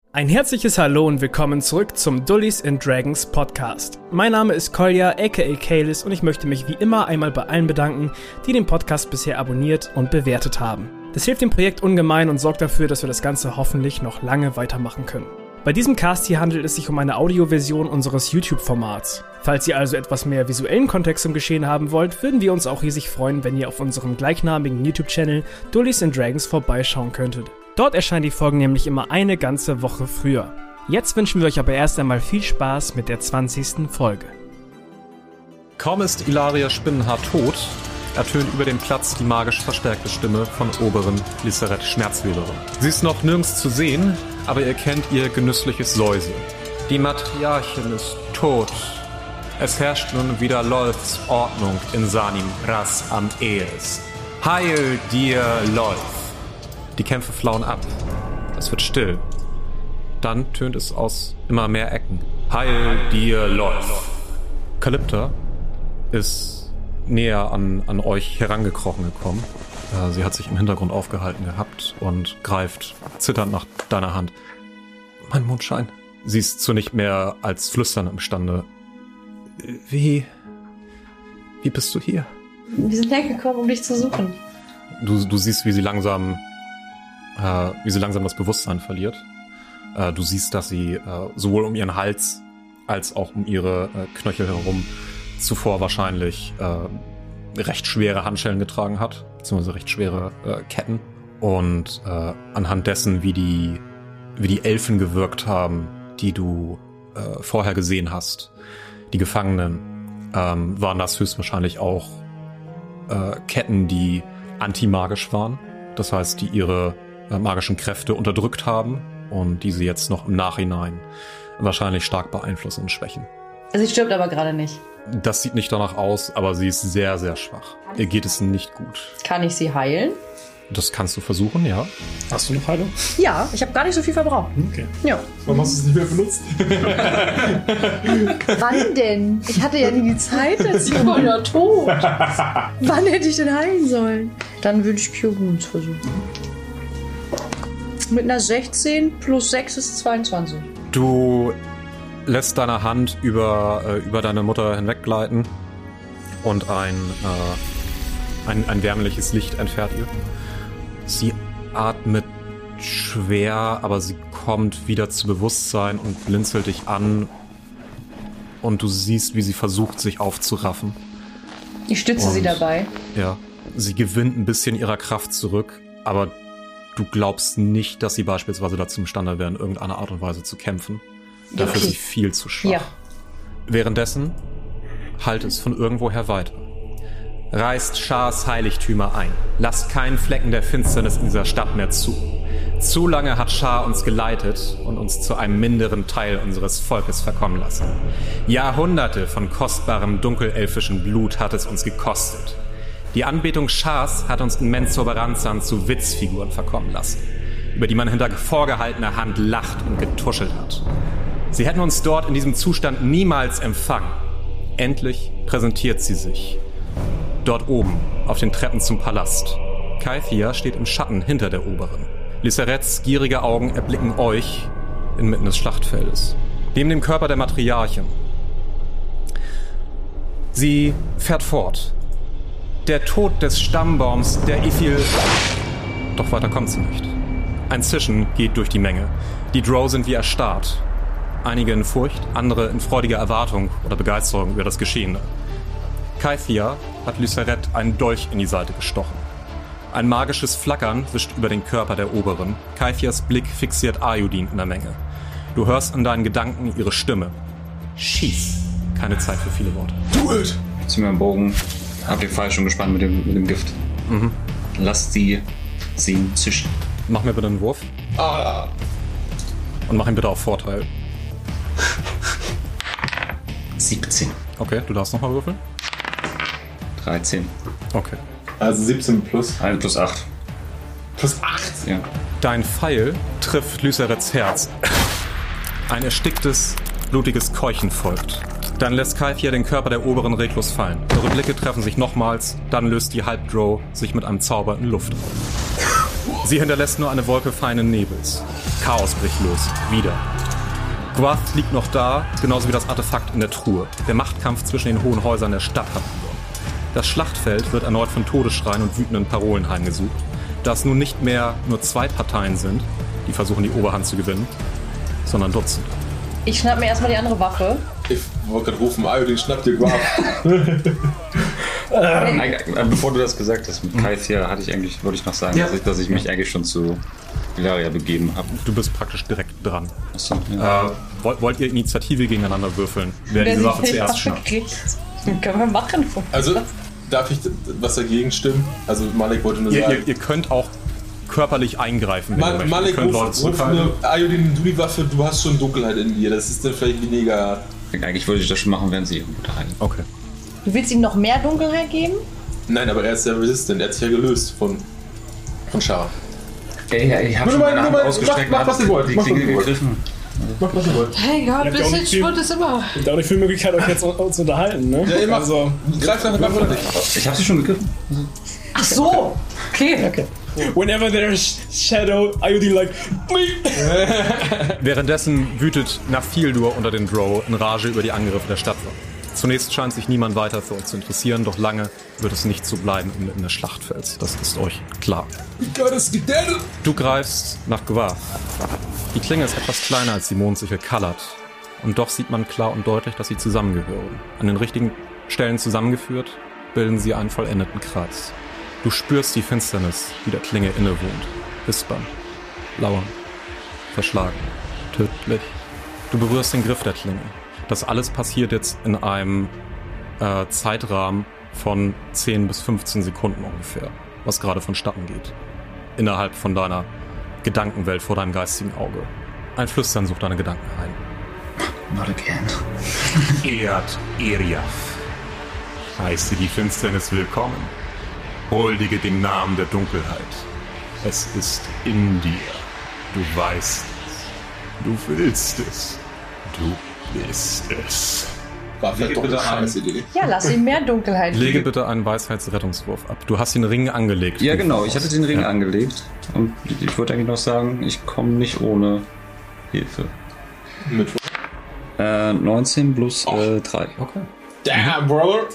Ein herzliches Hallo und willkommen zurück zum Dullies and Dragons Podcast. Mein Name ist Kolja, aka Kaelis, und ich möchte mich wie immer einmal bei allen bedanken, die den Podcast bisher abonniert und bewertet haben. Das hilft dem Projekt ungemein und sorgt dafür, dass wir das Ganze hoffentlich noch lange weitermachen können. Bei diesem Cast hier handelt es sich um eine Audioversion unseres YouTube-Formats. Falls ihr also etwas mehr visuellen Kontext zum Geschehen haben wollt, würden wir uns auch riesig freuen, wenn ihr auf unserem gleichnamigen YouTube-Channel Dullies and Dragons vorbeischauen könntet. Dort erscheinen die Folgen nämlich immer eine ganze Woche früher. Jetzt wünschen wir euch aber erst einmal viel Spaß mit der 20. Folge. Kaum ist Ilaria Spinnenhaar tot, ertönt über dem Platz die magisch verstärkte Stimme von Oberin Lyseret Schmerzwählerin. Sie ist noch nirgends zu sehen, aber ihr kennt ihr genüssliches Säuseln. Die Matriarchin ist tot. Es herrscht nun wieder Lolths Ordnung in Sanim Ras am Ees. Heil dir, Lolth! Die Kämpfe flauen ab. Es wird still. Dann tönt es aus immer mehr Ecken. Heil dir, Lolth! Kalypta ist näher an euch herangekrochen gekommen. Sie hat sich im Hintergrund aufgehalten gehabt und greift zitternd nach deiner Hand. Mein Mondschein. Sie ist zu nicht mehr als Flüstern imstande. Wie bist du hier? Wir sind hergekommen, um dich zu suchen. Du siehst, wie sie langsam das Bewusstsein verliert. Du siehst, dass sie sowohl um ihren Hals als auch um ihre Knöchel herum zuvor wahrscheinlich recht schwere Handschellen getragen hat, beziehungsweise recht schwere Ketten. Und anhand dessen, wie die Elfen gewirkt haben, die du vorher gesehen hast, die Gefangenen, waren das höchstwahrscheinlich auch Ketten, die antimagisch waren. Das heißt, die ihre magischen Kräfte unterdrückt haben und die sie jetzt noch im Nachhinein wahrscheinlich stark beeinflussen und schwächen. Sie stirbt aber gerade nicht. Das sieht nicht danach aus, aber sie ist sehr, sehr schwach. Ihr geht es nicht gut. Kann ich sie heilen? Das kannst du versuchen, ja. Hast du noch Heilung? Ja, ich habe gar nicht so viel verbraucht. Okay. Ja. Warum hast du es nicht mehr benutzt? Wann denn? Ich hatte ja nie die Zeit dazu. Ich war ja tot. Wann hätte ich denn heilen sollen? Dann würde ich Cure Wounds versuchen. Mit einer 16 plus 6 ist 22. Du lässt deine Hand über deine Mutter hinweggleiten und ein wärmliches Licht entfährt ihr. Sie atmet schwer, aber sie kommt wieder zu Bewusstsein und blinzelt dich an. Und du siehst, wie sie versucht, sich aufzuraffen. Ich stütze sie dabei. Ja, sie gewinnt ein bisschen ihrer Kraft zurück, aber du glaubst nicht, dass sie beispielsweise dazu imstande wäre, in irgendeiner Art und Weise zu kämpfen. Dafür ist sie viel zu schwach. Ja. Währenddessen hallt es von irgendwoher weiter. Reißt Schars Heiligtümer ein. Lasst keinen Flecken der Finsternis in dieser Stadt mehr zu. Zu lange hat Schar uns geleitet und uns zu einem minderen Teil unseres Volkes verkommen lassen. Jahrhunderte von kostbarem dunkelelfischen Blut hat es uns gekostet. Die Anbetung Schars hat uns in Menzur Baranzan zu Witzfiguren verkommen lassen, über die man hinter vorgehaltener Hand lacht und getuschelt hat. Sie hätten uns dort in diesem Zustand niemals empfangen. Endlich präsentiert sie sich. Dort oben, auf den Treppen zum Palast. Kythia steht im Schatten hinter der Oberin. Lyserets gierige Augen erblicken euch inmitten des Schlachtfeldes. Neben dem Körper der Matriarchin. Sie fährt fort. Der Tod des Stammbaums der Ithil... Doch weiter kommt sie nicht. Ein Zischen geht durch die Menge. Die Drow sind wie erstarrt. Einige in Furcht, andere in freudiger Erwartung oder Begeisterung über das Geschehene. Kythia hat Lyseret einen Dolch in die Seite gestochen. Ein magisches Flackern wischt über den Körper der Oberin. Kythias Blick fixiert Ayudin in der Menge. Du hörst in deinen Gedanken ihre Stimme. Schieß. Keine Zeit für viele Worte. Do it! Zieh mir einen Bogen. Hab den Pfeil schon gespannt mit dem Gift. Mhm. Lasst sie zischen. Mach mir bitte einen Wurf. Und mach ihn bitte auf Vorteil. 17. Okay, du darfst nochmal würfeln. 13. Okay. Also 17 plus. 1 plus 8. Plus 8? Ja. Dein Pfeil trifft Lyserets Herz. Ein ersticktes, blutiges Keuchen folgt. Dann lässt Kythia den Körper der Oberen reglos fallen. Eure Blicke treffen sich nochmals, dann löst die Halbdrow sich mit einem Zauber in Luft auf. Sie hinterlässt nur eine Wolke feinen Nebels. Chaos bricht los. Wieder. Gwath liegt noch da, genauso wie das Artefakt in der Truhe. Der Machtkampf zwischen den hohen Häusern der Stadt hat begonnen. Das Schlachtfeld wird erneut von Todesschreien und wütenden Parolen heimgesucht. Da es nun nicht mehr nur 2 Parteien sind, die versuchen, die Oberhand zu gewinnen, sondern Dutzende. Ich schnapp mir erstmal die andere Waffe. Ich wollte gerade rufen, Iodin, schnapp dir Gwath. Bevor du das gesagt hast, mit Kaithia wollte ich noch sagen, dass ich mich eigentlich schon zu Ilaria begeben habe. Du bist praktisch direkt dran. Achso, ja. Wollt ihr Initiative gegeneinander würfeln? Wer diese Waffe zuerst schnappt? Können wir machen. Also, darf ich was dagegen stimmen? Also, Malek wollte nur sagen... Ihr könnt auch körperlich eingreifen, wenn ihr möchtet. Malek, ihr könnt Leute zurückhalten. Iodin, du die Waffe, du hast schon Dunkelheit in dir. Das ist dann vielleicht weniger... Eigentlich wollte ich das schon machen, während sie irgendwo daheim. Okay. Du willst ihm noch mehr Dunkelheit geben? Nein, aber er ist ja resistent. Er hat sich ja gelöst von Char. Ey, ich hab schon meine Hand ausgestreckt. Mach was ihr wollt. Die Klinge gegriffen. Mach was ihr wollt. Hey Gott, ein bisschen Sport ist immer. Es gibt auch nicht viel Möglichkeit, euch jetzt uns unterhalten, ne? Ja, ihr macht so. Greift nach der Waffe oder nicht? Ich hab sie schon gegriffen. Ach so. Okay. Whenever there's shadow, Iodine like... Währenddessen wütet Nafildur unter den Drow in Rage über die Angriffe der Stadtwache. Zunächst scheint sich niemand weiter für euch zu interessieren, doch lange wird es nicht so bleiben inmitten des Schlachtfelds. Das ist euch klar. Du greifst nach Gwath. Die Klinge ist etwas kleiner als die Mondsichel Kallad. Und doch sieht man klar und deutlich, dass sie zusammengehören. An den richtigen Stellen zusammengeführt, bilden sie einen vollendeten Kreis. Du spürst die Finsternis, die der Klinge innewohnt. Wispern, lauern, verschlagen, tödlich. Du berührst den Griff der Klinge. Das alles passiert jetzt in einem Zeitrahmen von 10 bis 15 Sekunden ungefähr, was gerade vonstatten geht. Innerhalb von deiner Gedankenwelt vor deinem geistigen Auge. Ein Flüstern sucht deine Gedanken ein. Not again. Ehrt Eriaf. Heiße die Finsternis willkommen. Huldige den Namen der Dunkelheit. Es ist in dir. Du weißt es. Du willst es. Du bist es. War vielleicht doch eine scheiße Idee. Ja, lass ihm mehr Dunkelheit. Lege bitte einen Weisheitsrettungswurf ab. Du hast den Ring angelegt. Ja, genau. Ich hatte den Ring angelegt. Und ich wollte eigentlich noch sagen, ich komme nicht ohne Hilfe. Mit 19 plus 3. Okay. Damn, brother.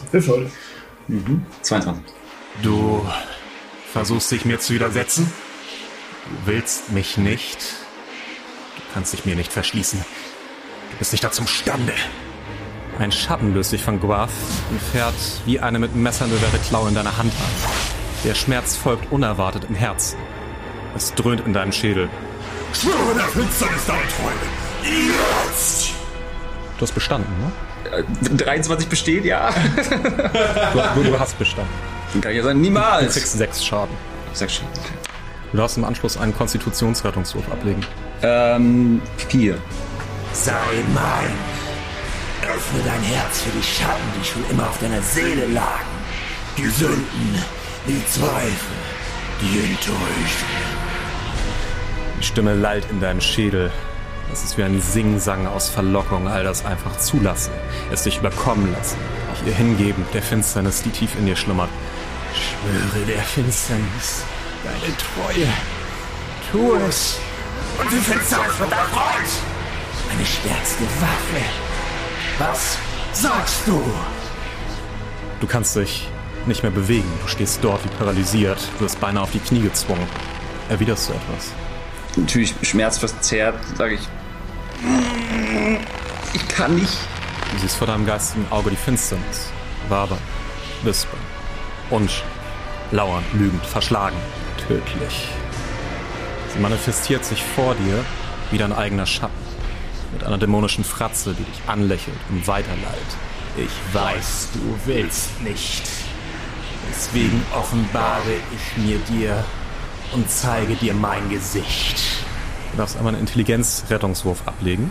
22. Du versuchst dich mir zu widersetzen. Du willst mich nicht. Du kannst dich mir nicht verschließen. Du bist nicht dazu imstande. Ein Schatten löst sich von Gwath und fährt wie eine mit Messern bewehrte Klaue in deiner Hand an. Der Schmerz folgt unerwartet im Herzen. Es dröhnt in deinem Schädel. Schwöre der Finsternis deiner Träume. Jetzt! Du hast bestanden, ne? 23 besteht, ja. Du hast bestanden. Dann kann ich ja sagen, Du niemals. kriegst 6 Schaden. 6 Schaden, okay. Du darfst im Anschluss einen Konstitutionsrettungswurf ablegen. 4. Sei mein. Öffne dein Herz für die Schatten, die schon immer auf deiner Seele lagen. Die Sünden, die Zweifel, die Enttäuschung. Die Stimme lallt in deinem Schädel. Es ist wie ein Singsang aus Verlockung, all das einfach zulassen, es dich überkommen lassen, dich ihr hingeben, der Finsternis, die tief in dir schlummert. Schwöre der Finsternis, deine Treue. Tu es und sie verzweifelt dein Freund. Meine stärkste Waffe. Was sagst du? Du kannst dich nicht mehr bewegen, du stehst dort wie paralysiert, du wirst beinahe auf die Knie gezwungen. Erwiderst du etwas? Natürlich schmerzverzerrt, sage ich. Ich kann nicht. Du siehst vor deinem geistigen Auge die Finsternis. Wabern, wispern, unscharf, lauern, lügend, verschlagen, tödlich. Sie manifestiert sich vor dir wie dein eigener Schatten. Mit einer dämonischen Fratze, die dich anlächelt und weiterleitet. Ich weiß, du willst nicht. Deswegen offenbare ich mir dir und zeige dir mein Gesicht. Du darfst einmal einen Intelligenzrettungswurf ablegen.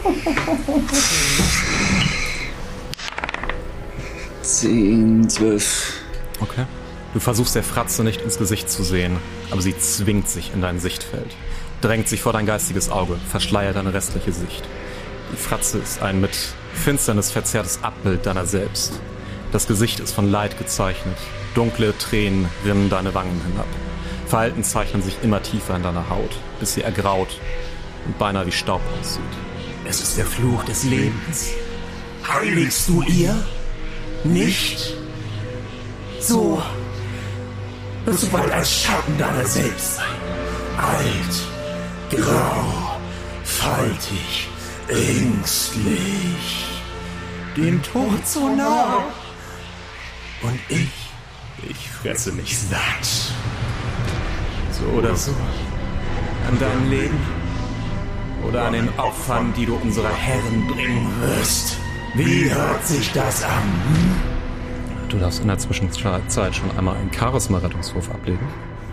10, 12. Okay. Du versuchst der Fratze nicht ins Gesicht zu sehen, aber sie zwingt sich in dein Sichtfeld, drängt sich vor dein geistiges Auge, verschleiert deine restliche Sicht. Die Fratze ist ein mit Finsternis verzerrtes Abbild deiner selbst. Das Gesicht ist von Leid gezeichnet. Dunkle Tränen rinnen deine Wangen hinab. Falten zeichnen sich immer tiefer in deiner Haut, bis sie ergraut und beinahe wie Staub aussieht. Es ist der Fluch des Lebens. Heiligst du ihr? Nicht? So wirst du bald ein Schatten deiner selbst sein. Alt, grau, faltig, ängstlich. Dem Tod so nah. Und ich fresse mich satt. So oder so. An deinem Leben oder an den Opfern, die du unserer Herren bringen wirst. Wie hört sich das an? Du darfst in der Zwischenzeit schon einmal einen Charisma-Rettungswurf ablegen.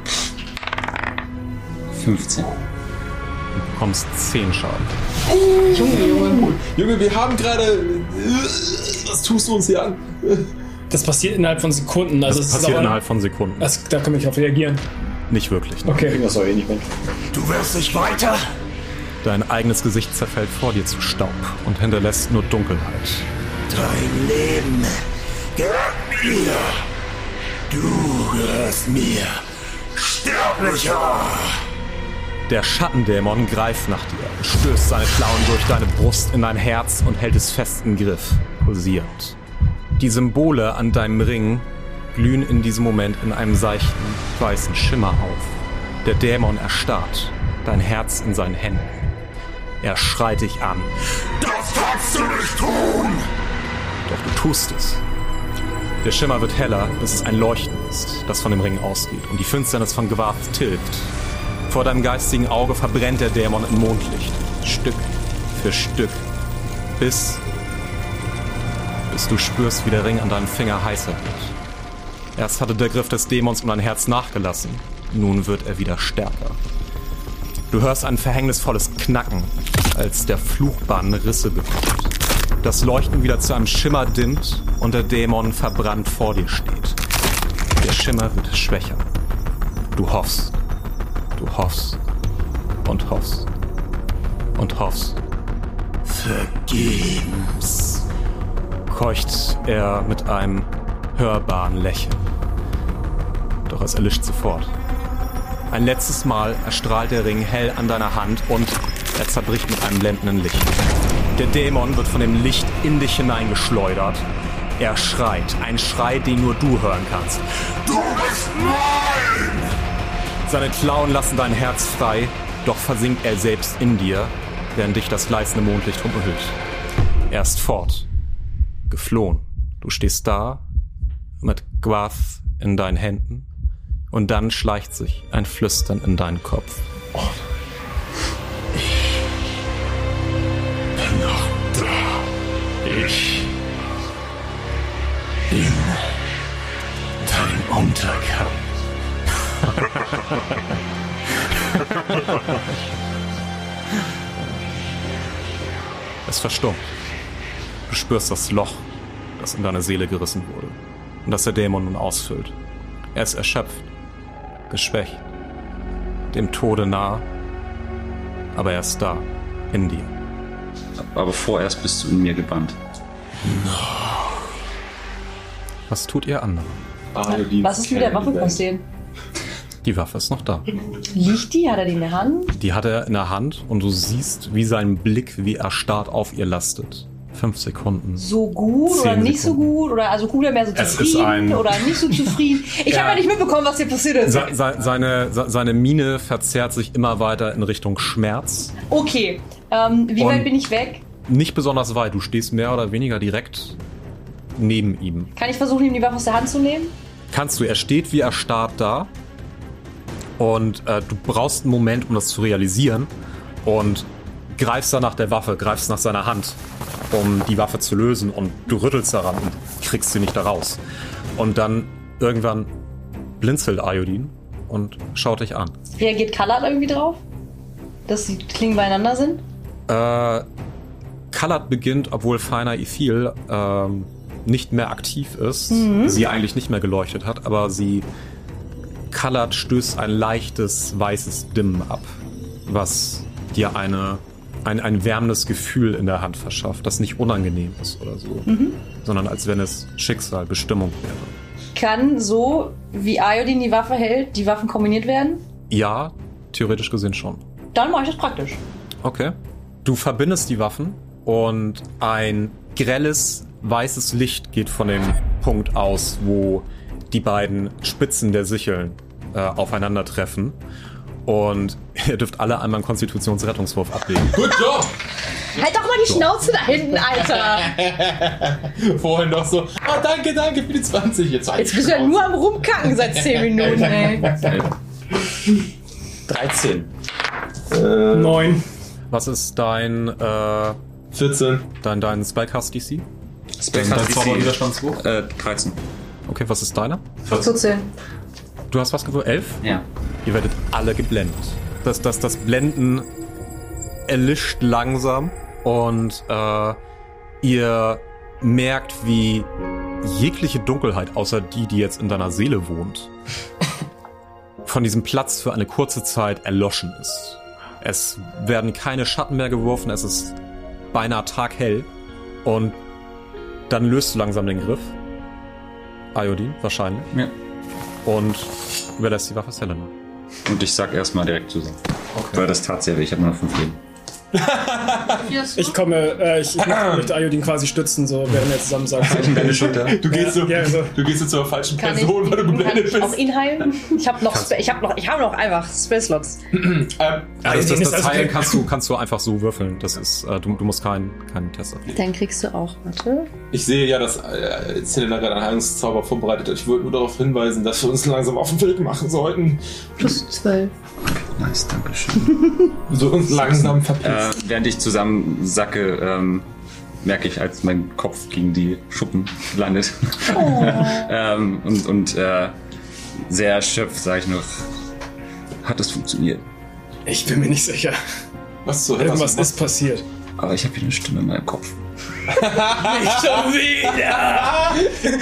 15. Du bekommst 10 Schaden. Junge, wir haben gerade... Was tust du uns hier an? Das passiert innerhalb von Sekunden. Also das passiert innerhalb von Sekunden. Da kann ich darauf reagieren. Nicht wirklich. Ne? Okay. Das soll eh nicht mehr. Du wirst nicht weiter. Dein eigenes Gesicht zerfällt vor dir zu Staub und hinterlässt nur Dunkelheit. Dein Leben gehört mir. Du gehörst mir. Sterblicher. Der Schattendämon greift nach dir, stößt seine Klauen durch deine Brust in dein Herz und hält es fest im Griff, pulsierend. Die Symbole an deinem Ring glühen in diesem Moment in einem seichten, weißen Schimmer auf. Der Dämon erstarrt, dein Herz in seinen Händen. Er schreit dich an. Das kannst du nicht tun! Doch du tust es. Der Schimmer wird heller, bis es ein Leuchten ist, das von dem Ring ausgeht und die Finsternis von Gwath tilgt. Vor deinem geistigen Auge verbrennt der Dämon im Mondlicht, Stück für Stück, bis du spürst, wie der Ring an deinem Finger heißer wird. Erst hatte der Griff des Dämons um dein Herz nachgelassen, nun wird er wieder stärker. Du hörst ein verhängnisvolles Knacken, als der Fluchbann Risse bekommt. Das Leuchten wieder zu einem Schimmer dimmt und der Dämon verbrannt vor dir steht. Der Schimmer wird schwächer. Du hoffst. Du hoffst und hoffst und hoffst. Vergebens. Keucht er mit einem hörbaren Lächeln. Doch es erlischt sofort. Ein letztes Mal erstrahlt der Ring hell an deiner Hand und er zerbricht mit einem blendenden Licht. Der Dämon wird von dem Licht in dich hineingeschleudert. Er schreit, ein Schrei, den nur du hören kannst. Du bist mein! Seine Klauen lassen dein Herz frei, doch versinkt er selbst in dir, während dich das gleißende Mondlicht umhüllt. Er ist fort, geflohen. Du stehst da, mit Gwath in deinen Händen, und dann schleicht sich ein Flüstern in deinen Kopf. Oh. Ich bin noch da. Ich bin dein Untergang. Es verstummt. Du spürst das Loch, das in deine Seele gerissen wurde und das der Dämon nun ausfüllt. Er ist erschöpft, geschwächt, dem Tode nah, aber er ist da, in dir. Aber vorerst bist du in mir gebannt. Was tut ihr anderen? Was ist mit der Waffe passiert? Die Waffe ist noch da. Liegt die? Hat er die in der Hand? Die hat er in der Hand und du siehst, wie sein Blick wie erstarrt auf ihr lastet. 5 Sekunden. So gut oder nicht so gut? Oder also gut oder mehr so zufrieden oder nicht so zufrieden? Ich habe ja nicht mitbekommen, was hier passiert ist. Seine Miene verzerrt sich immer weiter in Richtung Schmerz. Okay, wie weit bin ich weg? Nicht besonders weit. Du stehst mehr oder weniger direkt neben ihm. Kann ich versuchen, ihm die Waffe aus der Hand zu nehmen? Kannst du. Er steht wie erstarrt da. Und du brauchst einen Moment, um das zu realisieren. Und greifst dann nach der Waffe, greifst nach seiner Hand, um die Waffe zu lösen. Und du rüttelst daran und kriegst sie nicht da raus. Und dann irgendwann blinzelt Ayodin und schaut dich an. Reagiert Kallad irgendwie drauf? Dass die Klingen beieinander sind? Kallad beginnt, obwohl Feiner Ithil nicht mehr aktiv ist, sie eigentlich nicht mehr geleuchtet hat, aber Kallad stößt ein leichtes, weißes Dimmen ab, was dir ein wärmendes Gefühl in der Hand verschafft, das nicht unangenehm ist oder so, sondern als wenn es Schicksal, Bestimmung wäre. kann so, wie Iodin die Waffe hält, die Waffen kombiniert werden? Ja, theoretisch gesehen schon. Dann mache ich das praktisch. Okay. Du verbindest die Waffen und ein grelles, weißes Licht geht von dem Punkt aus, wo die beiden Spitzen der Sicheln aufeinandertreffen. Und ihr dürft alle einmal einen Konstitutionsrettungswurf ablegen. Good job! Halt doch mal die Schnauze da hinten, Alter! Vorhin noch so, danke für die 20. Jetzt bist du ja nur am Rumkacken seit 10 Minuten, ey. 13. 9. Was ist dein 14. Dein Spellcast DC? Spellcast DC. Zauberwiderstandswurf? 13. Okay, was ist deiner? 14. Du hast was gewürfelt? 11? Ja. Ihr werdet alle geblendet. Das Blenden erlischt langsam und ihr merkt, wie jegliche Dunkelheit, außer die jetzt in deiner Seele wohnt, von diesem Platz für eine kurze Zeit erloschen ist. Es werden keine Schatten mehr geworfen, es ist beinahe taghell und dann löst du langsam den Griff. Iodin, wahrscheinlich. Ja. Und überlässt die Waffe Selena. Und ich sag erstmal direkt zusammen. Okay. Weil das tat sehr weh, ich habe nur noch 5 Leben. Ich möchte Iodin quasi stützen, so während er zusammen sagt. Deine Schulter. Du gehst so zur falschen Person, weil du geblendet bist. Auch ihn heilen? Ich habe noch einfach Spellslots. Das Heilen kannst du einfach so würfeln. Das ist, du musst keinen Test abgeben. Dann kriegst du auch, warte. Ich sehe ja, dass Selena gerade einen Heilungszauber vorbereitet hat. Ich wollte nur darauf hinweisen, dass wir uns langsam auf den Weg machen sollten. Plus 12. Nice, danke schön. So uns langsam verpissen. Während ich zusammen sacke, merke ich, als mein Kopf gegen die Schuppen landet. Oh. und sehr erschöpft sage ich noch, hat das funktioniert? Ich bin mir nicht sicher. Was zur Irgendwas ist passiert. Aber ich habe hier eine Stimme in meinem Kopf. Nicht schon wieder!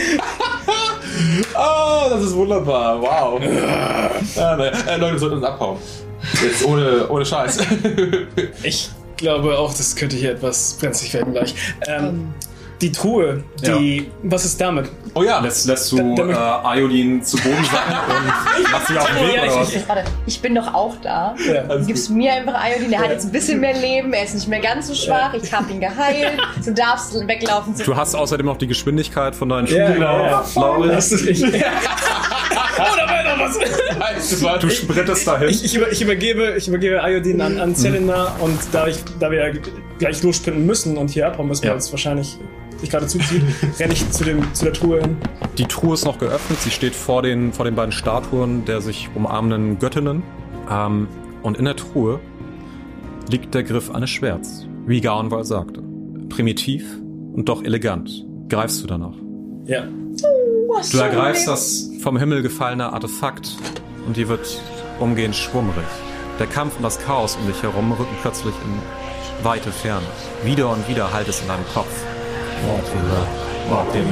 Oh, das ist wunderbar. Wow. Leute, wir sollten uns abhauen. Jetzt ohne Scheiß. Ich glaube auch, das könnte hier etwas brenzlig werden gleich. Die Truhe, was ist damit? Oh ja. Lässt du Iodin zu Boden sacken und machst sie auf den Weg? Warte, ich bin doch auch da. Ja, du gibst mir einfach Iodin, der hat jetzt ein bisschen mehr Leben, er ist nicht mehr ganz so schwach, ich habe ihn geheilt, du darfst weglaufen. Du hast außerdem noch die Geschwindigkeit von deinen Schuhen. Hast du nicht. Oder weiter was? Du sprintest dahin. Ich übergebe Iodin an Selena und da wir ja gleich lossprinten müssen und hier abhauen müssen, weil es wahrscheinlich sich gerade zuzieht, renne ich zu der Truhe hin. Die Truhe ist noch geöffnet, sie steht vor den beiden Statuen der sich umarmenden Göttinnen. Und in der Truhe liegt der Griff eines Schwerts, wie Gaunwald sagte. Primitiv und doch elegant. Greifst du danach? Ja. Du ergreifst das vom Himmel gefallene Artefakt und dir wird umgehend schwummrig. Der Kampf und das Chaos um dich herum rücken plötzlich in weite Ferne. Wieder und wieder hallt es in deinem Kopf. Mord den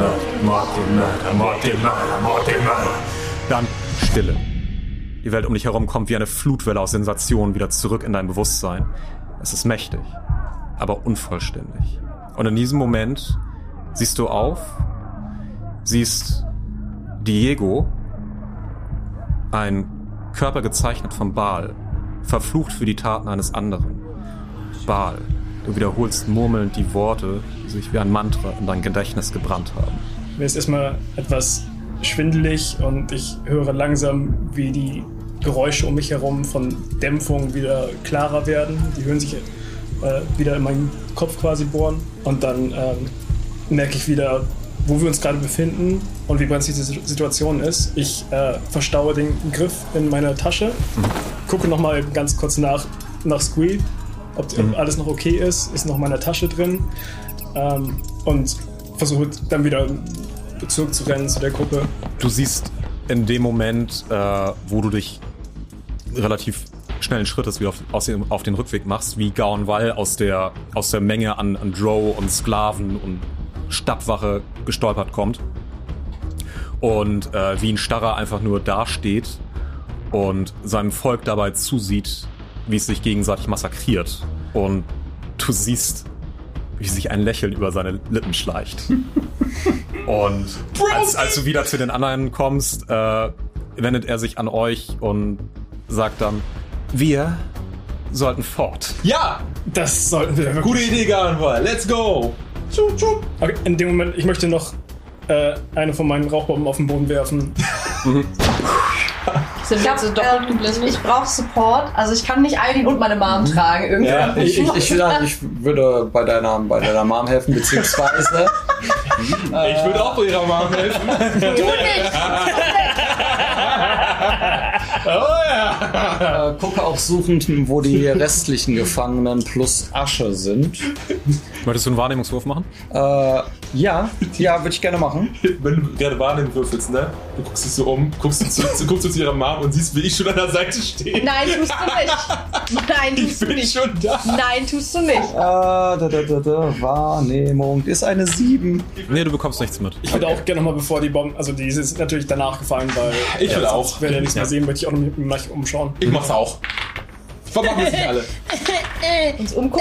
Mörder. Dann Stille. Die Welt um dich herum kommt wie eine Flutwelle aus Sensationen wieder zurück in dein Bewusstsein. Es ist mächtig, aber unvollständig. Und in diesem Moment siehst du auf, siehst Diego, ein Körper gezeichnet von Baal, verflucht für die Taten eines anderen. Baal, du wiederholst murmelnd die Worte, die sich wie ein Mantra in dein Gedächtnis gebrannt haben. Mir ist erstmal etwas schwindelig und ich höre langsam, wie die Geräusche um mich herum von Dämpfung wieder klarer werden. Die hören sich wieder in meinen Kopf quasi bohren. Und dann merke ich wieder, wo wir uns gerade befinden und wie brenzlig die Situation ist. Ich verstaue den Griff in meiner Tasche, gucke nochmal ganz kurz nach Squee, ob alles noch okay ist noch in meiner Tasche drin und versuche dann wieder zurückzurennen zu der Gruppe. Du siehst in dem Moment, wo du dich relativ schnellen Schrittes wieder auf den Rückweg machst, wie Gaunwall aus der Menge an Drow und Sklaven und Stadtwache gestolpert kommt und wie ein Starrer einfach nur dasteht und seinem Volk dabei zusieht, wie es sich gegenseitig massakriert. Und du siehst wie sich ein Lächeln über seine Lippen schleicht. Und als du wieder zu den anderen kommst, wendet er sich an euch und sagt dann, wir sollten fort. Ja! Das sollten wir wirklich. Gute Idee, Garnwall. Let's go! Okay, in dem Moment, ich möchte noch eine von meinen Rauchbomben auf den Boden werfen. Sind wir so doppelt geblendet? Ich brauche Support. Also ich kann nicht Eileen und meine Mom tragen. Irgendwie. Ja, ich würde bei deiner Mom helfen, beziehungsweise... Ich würde auch bei ihrer Mom helfen. Du nicht! Oh ja! Gucke auch suchend, wo die restlichen Gefangenen plus Asche sind. Möchtest du einen Wahrnehmungswurf machen? Ja, würde ich gerne machen. Wenn du gerade Wahrnehmung würfelst, ne? Du guckst dich so um, guckst du zu ihrer Mom und siehst, wie ich schon an der Seite stehe. Nein, tust du nicht. Nein, tust du nicht. Ich bin schon da. Nein, tust du nicht. Wahrnehmung ist eine 7. Nee, du bekommst nichts mit. Ich würde auch gerne nochmal, bevor die Bomben, also die ist natürlich danach gefallen, weil Ich will auch. Wenn ihr nichts mehr sehen, möchte ich auch noch mich umschauen. Ich mach's auch. Verpacken wir sich alle. Uns umgucken.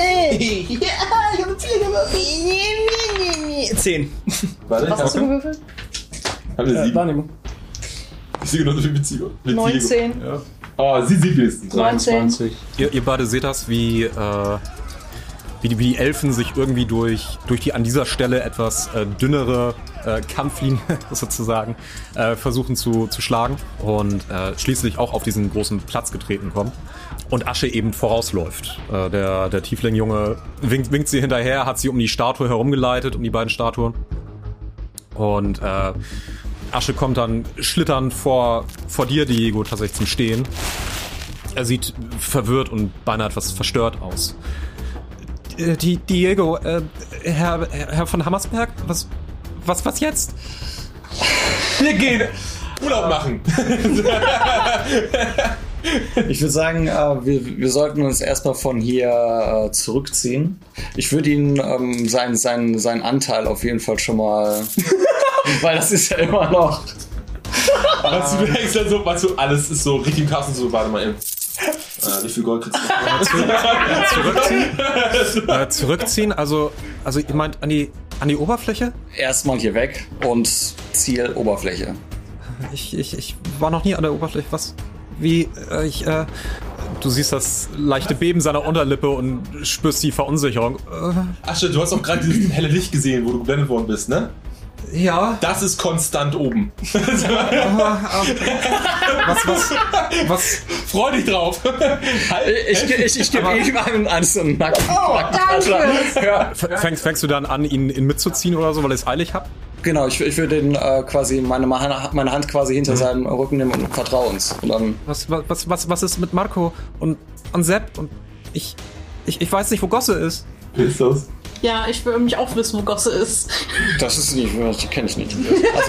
10. Warte, Was hast du gewürfelt? Hab eine 7. Wahrnehmung. Ich sehe genauso viel mit Ziege. 19. Ja. Oh, sie sieht wenigstens. 19. Ihr beide seht das, wie die Elfen sich irgendwie durch die an dieser Stelle etwas dünnere Kampflinie sozusagen versuchen zu schlagen und schließlich auch auf diesen großen Platz getreten kommen. Und Asche eben vorausläuft. Der Tiefling-Junge winkt sie hinterher, hat sie um die Statue herumgeleitet, um die beiden Statuen. Und Asche kommt dann schlitternd vor dir, Diego, tatsächlich zum Stehen. Er sieht verwirrt und beinahe etwas verstört aus. Diego, Herr von Hammersberg, was jetzt? Wir gehen Urlaub machen. Ich würde sagen, wir sollten uns erstmal von hier zurückziehen. Ich würde Ihnen seinen Anteil auf jeden Fall schon mal... weil das ist ja immer noch... Du denkst dann so, weißt du, alles ist so richtig im Kasten, so, warte mal eben. Wie viel Gold kriegst du? Zurückziehen? Also ihr meint an die Oberfläche? Erstmal hier weg und Ziel Oberfläche. Ich war noch nie an der Oberfläche. Was? Wie? Du siehst das leichte Beben seiner Unterlippe und spürst die Verunsicherung. Asche, du hast auch gerade dieses helle Licht gesehen, wo du geblendet worden bist, ne? Ja. Das ist konstant oben. Was? Freu dich drauf. Ich gebe ihm einen einzelnen Nacken. Oh, danke. Fängst du dann an, ihn mitzuziehen oder so, weil ich es eilig hab? Genau, ich würde den quasi meine Hand quasi hinter seinem Rücken nehmen und vertraue uns. Und dann was ist mit Marco und Sepp und ich weiß nicht, wo Gosse ist. Wie ist das? Ja, ich will mich auch wissen, wo Gosse ist. Das ist nicht, die kenne ich nicht. Also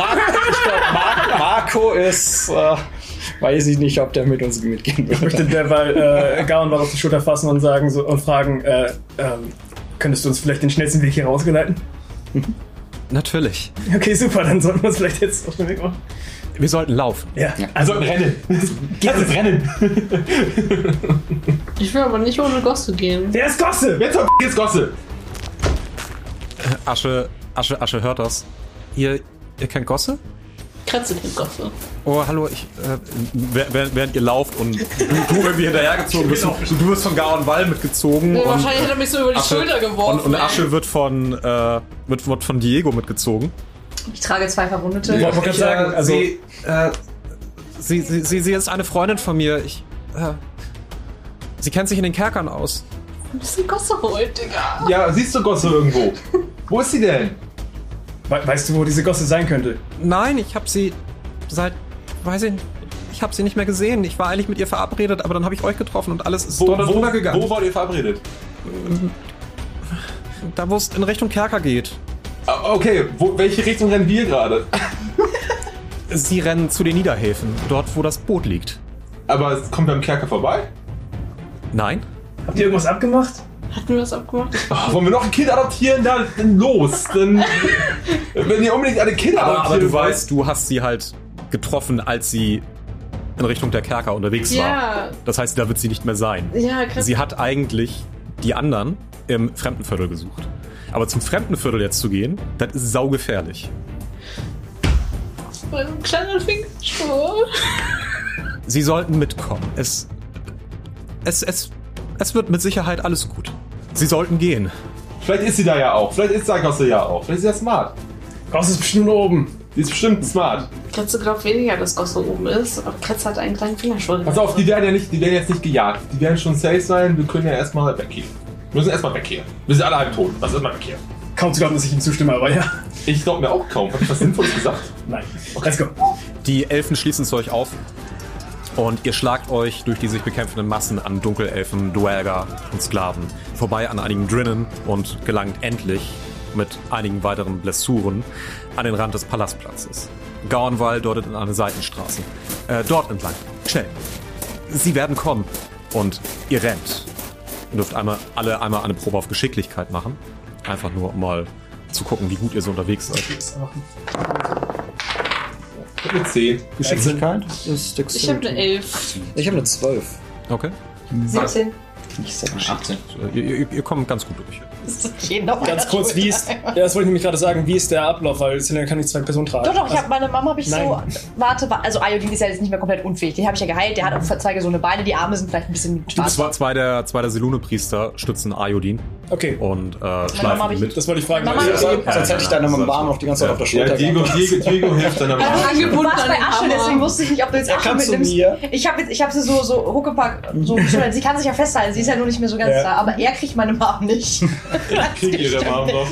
Marco ist, weiß ich nicht, ob der mit uns mitgehen will. Ich möchte derweil Garnwall auf die Schulter fassen und sagen und fragen, könntest du uns vielleicht den schnellsten Weg hier rausgeleiten? Natürlich. Okay, super, dann sollten wir uns vielleicht jetzt auf den Weg machen. Wir sollten laufen. Ja. Also rennen. Lass uns rennen. Ich will aber nicht ohne Gosse gehen. Wer ist Gosse? Wer zur ist Gosse? Asche hört das. Ihr kennt Gosse? Kratze kennt Gosse. Oh, hallo, während ihr lauft und du irgendwie hinterhergezogen bist. Du wirst von Garnwall mitgezogen. Ja, wahrscheinlich hat er mich so über die Schulter geworfen. Und Asche wird von Diego mitgezogen. Ich trage 2 Verwundete. Ich wollte gerade sagen, also... Sie ist eine Freundin von mir. Sie kennt sich in den Kerkern aus. Ein bisschen Gosse holt, Digga. Ja, siehst du Gosse irgendwo? Wo ist sie denn? Weißt du, wo diese Gosse sein könnte? Nein, ich habe sie ich habe sie nicht mehr gesehen. Ich war eigentlich mit ihr verabredet, aber dann habe ich euch getroffen und alles ist dort drüber gegangen. Wo wart ihr verabredet? Da, wo es in Richtung Kerker geht. Okay, welche Richtung rennen wir gerade? Sie rennen zu den Niederhäfen, dort, wo das Boot liegt. Aber kommt wir am Kerker vorbei? Nein. Habt ihr irgendwas abgemacht? Hatten wir was abgemacht? Oh, wollen wir noch ein Kind adoptieren? Dann los. Dann, wenn ihr unbedingt eine Kinder adoptieren aber du weißt, du hast sie halt getroffen, als sie in Richtung der Kerker unterwegs war. Das heißt, da wird sie nicht mehr sein. Ja, krass. Sie hat eigentlich die anderen im Fremdenviertel gesucht. Aber zum Fremdenviertel jetzt zu gehen, das ist saugefährlich. Ein kleiner Fingerspur. Sie sollten mitkommen. Es wird mit Sicherheit alles gut. Sie sollten gehen. Vielleicht ist sie da ja auch. Vielleicht ist da Gosse ja auch. Vielleicht ist sie ja smart. Gosse ist bestimmt oben. Die ist bestimmt smart. Kretze glaubt weniger, dass Gosse oben ist, aber Kretze hat einen kleinen Fingerschwund. Pass auf, die werden jetzt nicht gejagt. Die werden schon safe sein. Wir können ja erstmal weg hier. Wir müssen erstmal weg hier. Wir sind alle halb tot. Lass erstmal weg hier. Kaum zu glauben, dass ich ihm zustimme, aber ja. Ich glaube mir auch kaum. Hab ich was Sinnvolles gesagt? Nein. Okay. Let's go. Die Elfen schließen zu euch auf und ihr schlagt euch durch die sich bekämpfenden Massen an Dunkelelfen, Duergar und Sklaven vorbei an einigen Drinnen und gelangt endlich mit einigen weiteren Blessuren an den Rand des Palastplatzes. Gaunwall deutet in eine Seitenstraße. Dort entlang. Schnell. Sie werden kommen. Und ihr rennt. Ihr dürft alle einmal eine Probe auf Geschicklichkeit machen. Einfach nur, um mal zu gucken, wie gut ihr so unterwegs seid. Mit 10. Geschicklichkeit ist Ich habe eine 11. Ich habe eine 12. Okay. 17. Ich sag 18. Ihr kommt ganz gut durch. Ganz kurz, wie ist... Ja, das wollte ich nämlich gerade sagen. Wie ist der Ablauf? Weil Selena kann nicht 2 Personen tragen. Doch, meine Mama habe ich Nein. so... Warte, also Ayodin ist ja jetzt nicht mehr komplett unfähig. Den habe ich ja geheilt. Der hat auch 2 gesunde Beine. Die Arme sind vielleicht ein bisschen schwarz. Zwei der Selune-Priester stützen Ayodin. Okay. Und Mama schleifen ihn mit. Das wollte ich fragen. Mama, Sonst hätte ich deine Mama noch die ganze Zeit auf der Schulter Ja, Diego hilft dann am Du Angebunden warst an bei den Asche, Hammer. deswegen wusste ich nicht, ob du jetzt Ja, Asche kannst du mitnimmst. mir? Ich hab sie so Huckepack, so geschüttelt. Sie kann sich ja festhalten, sie ist ja nur nicht mehr so ganz da. Aber er kriegt meine Mom nicht. Ich krieg ihre Mom noch.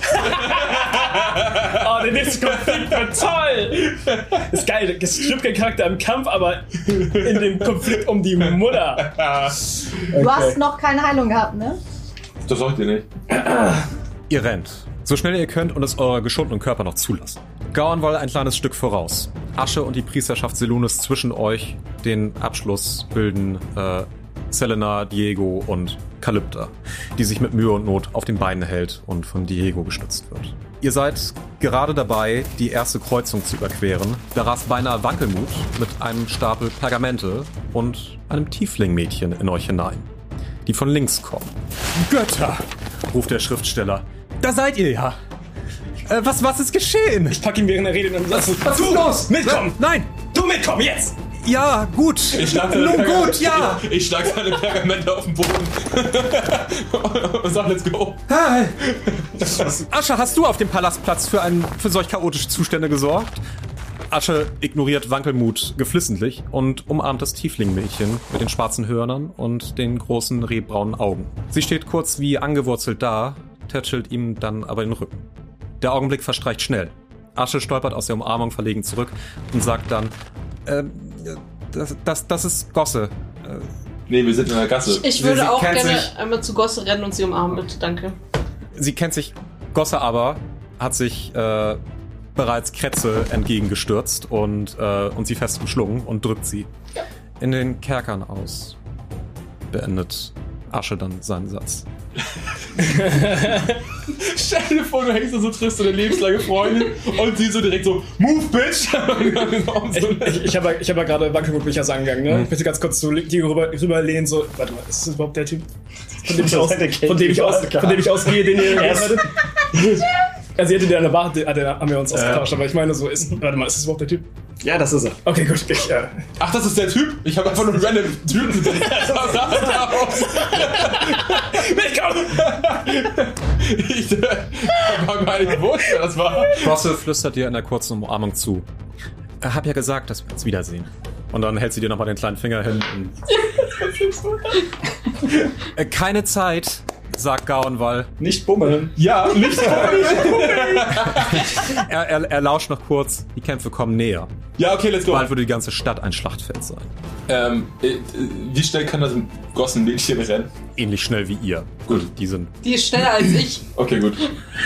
Oh, der nächste Konflikt wird toll! Ist geil, es stirbt kein Charakter im Kampf, aber in dem Konflikt um die Mutter. Du hast noch keine Heilung gehabt, ne? Das sagt ihr nicht. Ihr rennt. So schnell ihr könnt und es eurer geschundenen Körper noch zulassen. Gaunwall ein kleines Stück voraus. Asche und die Priesterschaft Selunes zwischen euch. Den Abschluss bilden Selena, Diego und Kalypta, die sich mit Mühe und Not auf den Beinen hält und von Diego gestützt wird. Ihr seid gerade dabei, die erste Kreuzung zu überqueren. Da rast beinahe Wankelmut mit einem Stapel Pergamente und einem Tieflingmädchen in euch hinein, die von links kommen. Götter! Ruft der Schriftsteller. Da seid ihr ja! Was ist geschehen? Ich pack ihn während der Rede und dann was ist los? Mitkommen! Nein! Du mitkommen, jetzt! Ja, gut! Nun gut, ja! Ich schlag seine Pergamente auf den Boden. Und sag, let's go. Asche, hast du auf dem Palastplatz für solch chaotische Zustände gesorgt? Asche ignoriert Wankelmut geflissentlich und umarmt das Tieflingmädchen mit den schwarzen Hörnern und den großen rehbraunen Augen. Sie steht kurz wie angewurzelt da, tätschelt ihm dann aber den Rücken. Der Augenblick verstreicht schnell. Asche stolpert aus der Umarmung verlegen zurück und sagt dann, das ist Gosse. Nee, wir sind in der Gasse. Ich würde Sie auch kennt gerne sich- einmal zu Gosse rennen und sie umarmen, bitte, danke. Sie kennt sich, Gosse aber hat sich bereits Kretze entgegengestürzt und sie fest umschlungen und drückt sie in den Kerkern aus. Beendet Asche dann seinen Satz. Stell dir vor, du hängst da so, triffst du deine lebenslange Freundin und sie so direkt so, move, bitch! Ich habe ja gerade Wankelmut mich erst angegangen, ne? Ich möchte ganz kurz zu Diego rüberlehnen, so, warte mal, ist das überhaupt der Typ, von dem ich ausgehe, den ihr hattet? Also ihr hattet ja eine Bar, haben wir uns ausgetauscht, aber ich meine so, warte mal, ist das überhaupt der Typ? Ja, das ist er. Okay, gut. Ach, das ist der Typ? Ich habe einfach nur einen random Typen gesehen. Ich war gar nicht bewusst, wer das war. Gosse flüstert dir in der kurzen Umarmung zu. Hab ja gesagt, dass wir uns wiedersehen. Und dann hält sie dir nochmal den kleinen Finger hin. Keine Zeit, sagt Gaunwall. Nicht bummeln. Ja, nicht Er lauscht noch kurz, die Kämpfe kommen näher. Ja, okay, let's go. Bald würde die ganze Stadt ein Schlachtfeld sein. Wie schnell kann das ein Gossenmädchen rennen? Ähnlich schnell wie ihr. Gut. Die sind. Die ist schneller als ich. Okay, gut.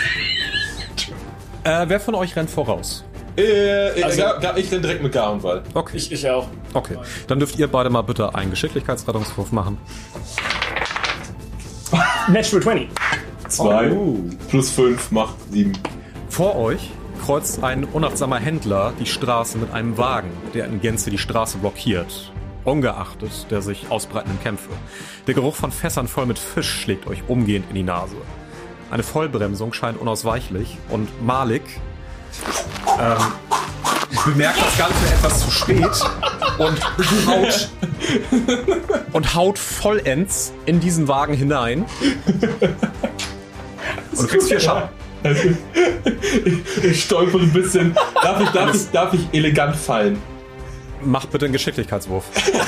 Wer von euch rennt voraus? Ich renn direkt mit Gaunwall. Okay. Ich auch. Okay. Dann dürft ihr beide mal bitte einen Geschicklichkeitsrettungswurf machen. Natural 20. 2 plus 5 macht 7. Vor euch kreuzt ein unachtsamer Händler die Straße mit einem Wagen, der in Gänze die Straße blockiert. ungeachtet der sich ausbreitenden Kämpfe. Der Geruch von Fässern voll mit Fisch schlägt euch umgehend in die Nase. Eine Vollbremsung scheint unausweichlich und Malik bemerkt das Ganze etwas zu spät und haut vollends in diesen Wagen hinein. Und du kriegst 4 Schaden. Ich stolper ein bisschen. Darf ich elegant fallen? Mach bitte einen Geschicklichkeitswurf.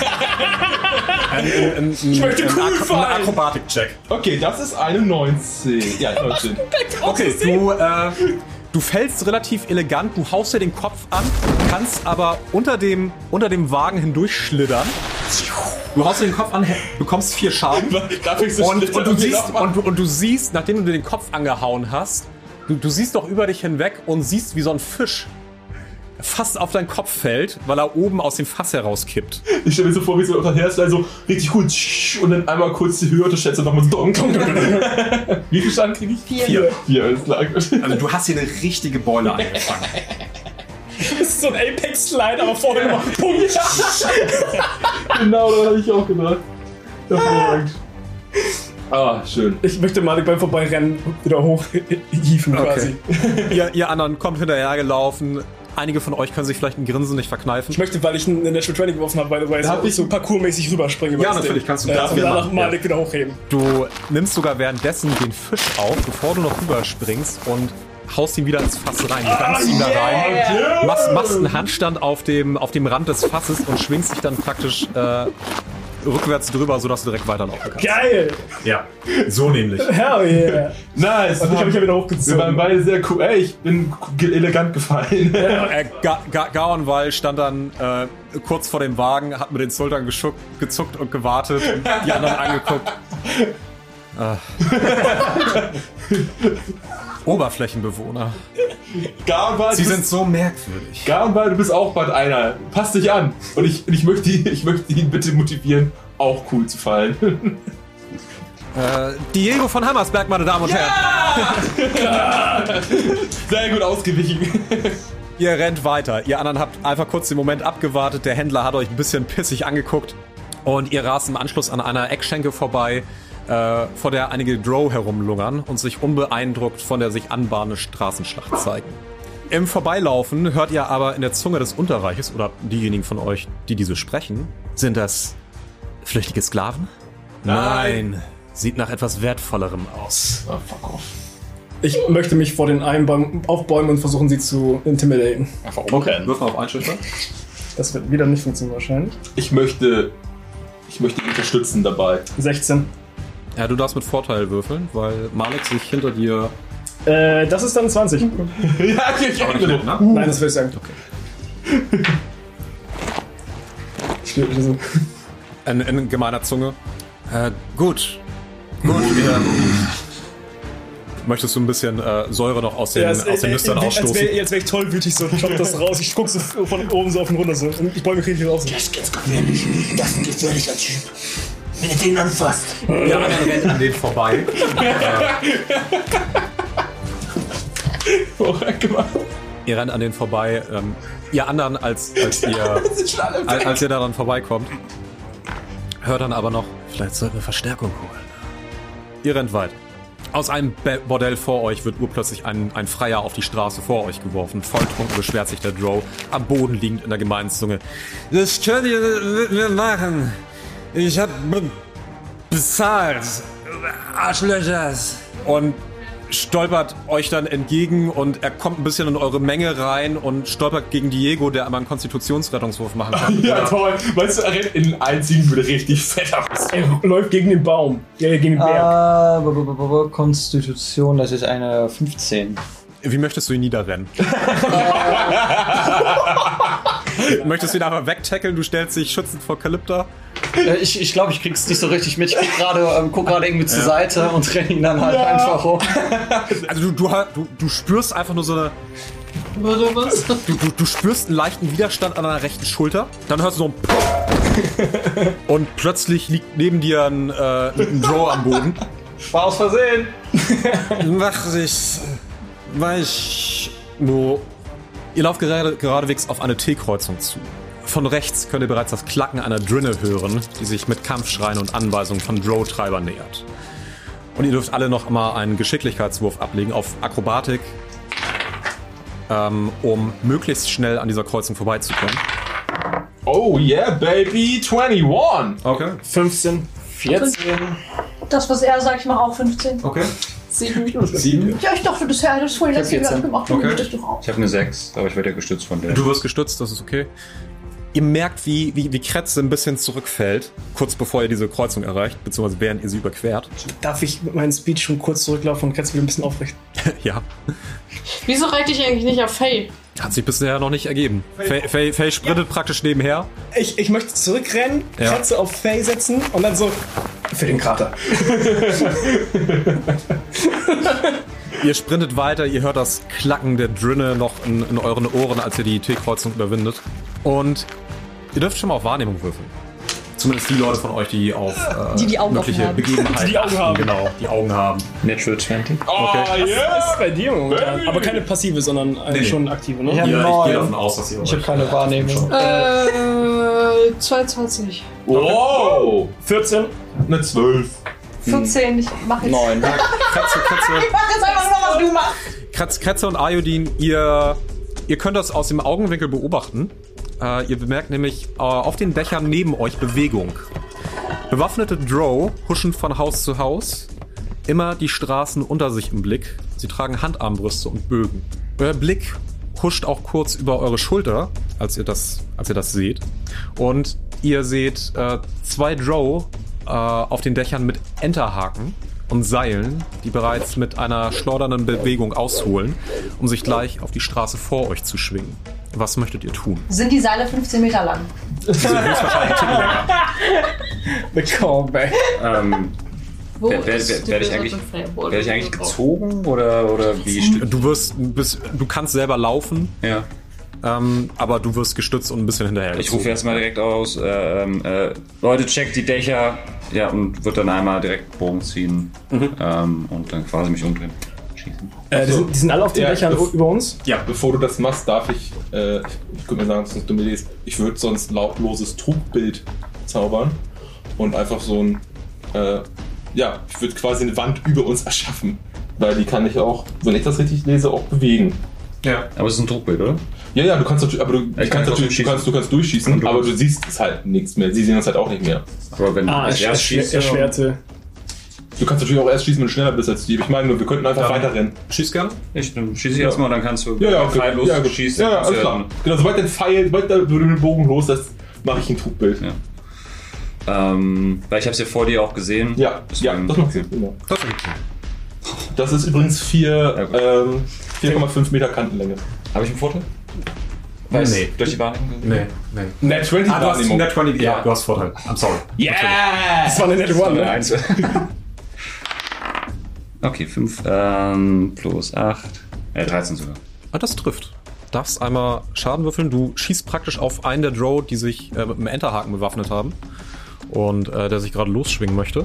Ich möchte cool fallen. Ein Akrobatik-Check. Okay, das ist eine 19. Ja, 19. Okay, du fällst relativ elegant, du haust dir den Kopf an, kannst aber unter dem Wagen hindurchschlittern. Du haust dir den Kopf an, bekommst 4 Schaden. Darf ich so und du siehst, nachdem du dir den Kopf angehauen hast, du siehst doch über dich hinweg und siehst, wie so ein Fisch fast auf deinen Kopf fällt, weil er oben aus dem Fass herauskippt. Ich stelle mir so vor, wie so unter Herz, also richtig cool und dann einmal kurz die Höhe unterschätze und nochmal so dong. Wie viel Schaden kriege ich? 4. 4, alles klar. Also du hast hier eine richtige Beule angefangen. Das ist so ein Apex-Slide, aber vorher noch Punkt. Genau, da habe ich auch gedacht. Hervorragend. Ah, schön. Ich möchte Malik beim Vorbeirennen wieder hochhieven quasi. Ihr anderen kommt hinterhergelaufen. Einige von euch können sich vielleicht ein Grinsen nicht verkneifen. Ich möchte, weil ich eine Natural 20 geworfen habe, weil so parkourmäßig rüberspringen. Ja, natürlich kannst du das und danach Malik wieder hochheben. Du nimmst sogar währenddessen den Fisch auf, bevor du noch rüberspringst und haust ihn wieder ins Fass rein. Du dampfst ihn da rein, machst einen Handstand auf dem Rand des Fasses und schwingst dich dann praktisch rückwärts drüber, sodass du direkt weiterlaufen kannst. Geil! Ja, so nämlich. Hell yeah! Nice! Und ich habe mich ja wieder hochgezogen. Wir waren beide sehr cool. Ey, ich bin elegant gefallen. Gaonwal stand dann kurz vor dem Wagen, hat mit den Schultern gezuckt und gewartet und die anderen angeguckt. Oberflächenbewohner. Gaonwal, Sie sind so merkwürdig. Gaonwal, du bist auch bald einer. Pass dich an. Und ich möchte ihn bitte motivieren, auch cool zu fallen. Diego von Hammersberg, meine Damen und Herren. Sehr gut ausgewichen. Ihr rennt weiter. Ihr anderen habt einfach kurz den Moment abgewartet. Der Händler hat euch ein bisschen pissig angeguckt. Und ihr rast im Anschluss an einer Eckschenke vorbei, vor der einige Drow herumlungern und sich unbeeindruckt von der sich anbahnenden Straßenschlacht zeigen. Im Vorbeilaufen hört ihr aber in der Zunge des Unterreiches, oder diejenigen von euch, die diese sprechen, sind das flüchtige Sklaven? Nein. Sieht nach etwas Wertvollerem aus. Oh, fuck off. Ich möchte mich vor den einen aufbäumen und versuchen, sie zu intimidaten. Einfach umrennen. Wirf mal auf Einschüchtern. Das wird wieder nicht funktionieren wahrscheinlich. Ich möchte ihn unterstützen dabei. 16. Ja, du darfst mit Vorteil würfeln, weil Malik sich hinter dir... Das ist dann 20. Ja, ich Aber nicht mit, ne? Nein, das will ich sagen. Okay. In gemeiner Zunge. Gut. Möchtest du ein bisschen Säure noch aus den Nüstern ausstoßen? Jetzt wäre ich tollwütig so, ich schau das raus, ich guck so von oben so auf und runter so und ich bäume mich richtig raus. Das ist gefährlich. Das ist ein gefährlicher Typ. Wenn ihr den anfasst. Ja, man rennt an den vorbei. Ihr rennt an den vorbei. Ihr anderen, als ihr daran vorbeikommt, hört dann aber noch, vielleicht sollten wir Verstärkung holen. Ihr rennt weiter. Aus einem Bordell vor euch wird urplötzlich ein Freier auf die Straße vor euch geworfen. Volltrunken beschwert sich der Drow, am Boden liegend in der Gemeinszunge. Das könnt ihr mit mir machen. Ich hab bezahlt. Arschlöchers. Und stolpert euch dann entgegen und er kommt ein bisschen in eure Menge rein und stolpert gegen Diego, der einmal einen Konstitutionsrettungswurf machen kann. Ja, toll. Weißt du, er rennt in den einzigen, würde richtig fett aus. Er läuft gegen den Baum. Ja, gegen den Berg. Konstitution, das ist eine 15. Wie möchtest du ihn niederrennen? Möchtest du ihn einfach wegtackeln? Du stellst dich schützend vor Kalypta? Ich glaube, ich krieg's nicht so richtig mit. Ich guck gerade irgendwie zur Seite und renne ihn dann halt einfach hoch. Also du spürst einfach nur so eine... Was? Du spürst einen leichten Widerstand an deiner rechten Schulter. Dann hörst du so ein und plötzlich liegt neben dir ein Drow am Boden. War aus Versehen. Mach dich weich. Ihr lauft geradewegs auf eine T-Kreuzung zu. Von rechts könnt ihr bereits das Klacken einer Drinne hören, die sich mit Kampfschreien und Anweisungen von Drow-Treibern nähert. Und ihr dürft alle noch mal einen Geschicklichkeitswurf ablegen auf Akrobatik, um möglichst schnell an dieser Kreuzung vorbeizukommen. Oh yeah, baby, 21! Okay. 15, 14. Das, was er sagt, ich mache auch 15. Okay. 7. Ja, ich dachte, das hätte das vorhin letztes Jahr gemacht. Okay. Das doch auch. Ich habe eine 6, aber ich werde ja gestützt von der. Du wirst gestützt, das ist okay. Ihr merkt, wie Kretze ein bisschen zurückfällt, kurz bevor ihr diese Kreuzung erreicht, beziehungsweise während ihr sie überquert. Darf ich mit meinem Speech schon kurz zurücklaufen und Kretze wieder ein bisschen aufrichten? Ja. Wieso reite ich eigentlich nicht auf Faye? Hat sich bisher noch nicht ergeben. Faye sprintet praktisch nebenher. Ich möchte zurückrennen, Kretze auf Faye setzen und dann so für den Krater. Ihr sprintet weiter, ihr hört das Klacken der Drinne noch in euren Ohren, als ihr die T-Kreuzung überwindet. Und ihr dürft schon mal auf Wahrnehmung würfeln. Zumindest die Leute von euch, die auf die Augen mögliche haben. Begebenheiten Die Augen haben. Genau, die Augen haben. Natural 20. Okay. Das ist bei dir momentan. Aber keine passive, sondern schon aktive, ne? Ja, Ich gehe 9. davon aus, dass ihr Ich habe keine Wahrnehmung. 22. Wow! 14. Eine 12. 14, ich mache jetzt. 9. Ich mach jetzt einfach nur, was du machst. Kretze und Iodin, ihr könnt das aus dem Augenwinkel beobachten. Ihr bemerkt nämlich auf den Dächern neben euch Bewegung. Bewaffnete Drow huschen von Haus zu Haus, immer die Straßen unter sich im Blick. Sie tragen Handarmbrüste und Bögen. Euer Blick huscht auch kurz über eure Schulter, als ihr das seht. Und ihr seht 2 Drow auf den Dächern mit Enterhaken und Seilen, die bereits mit einer schleudernden Bewegung ausholen, um sich gleich auf die Straße vor euch zu schwingen. Was möchtet ihr tun? Sind die Seile 15 Meter lang? Sie sind höchstwahrscheinlich ein Ticken länger. The callback. Wo Werde ist die ich eigentlich gezogen oder wie? Du kannst selber laufen, Ja. aber du wirst gestützt und ein bisschen hinterher. Ich rufe erstmal direkt aus, Leute, checkt die Dächer. Ja, und wird dann einmal direkt Bogen ziehen und dann quasi mich umdrehen. Schießen. Die sind alle auf den Dächern über uns? Ja, bevor du das machst, darf ich könnte mir sagen, dass das eine dumme Idee ist, ich würde sonst ein lautloses Trugbild zaubern und einfach so ein, ich würde quasi eine Wand über uns erschaffen, weil die kann ich auch, wenn ich das richtig lese, auch bewegen. Ja. Aber es ist ein Trugbild, oder? Ja, du kannst natürlich, aber du kannst durchschießen, aber du siehst es halt nichts mehr. Sie sehen es halt auch nicht mehr. Aber wenn du erst schießt, Erschwerte. Du kannst natürlich auch erst schießen, wenn du schneller bist als die. Ich meine, wir könnten einfach weiter rennen. Schieß gern. Dann schieße ich erstmal und dann kannst du okay. pfeillos schießen. Ja, alles klar. Genau, sobald du den Bogen los, das mache ich ein Trugbild. Ja. Weil ich habe es ja vor dir auch gesehen. Ja, das macht Sinn. Genau. Das ist okay. Das ist übrigens 4,5 Meter Kantenlänge. Habe ich einen Vorteil? Nee. Durch die Wahrnehmung? Nee. Net 20 Wahrnehmung. Net 20, ja, du hast Vorteil. I'm sorry. Yeah! Das war eine Net One, ne? 1. Okay, 5 plus 8. 13 sogar. Das trifft. Darfst einmal Schaden würfeln. Du schießt praktisch auf einen der Drow, die sich mit einem Enterhaken bewaffnet haben und der sich gerade losschwingen möchte.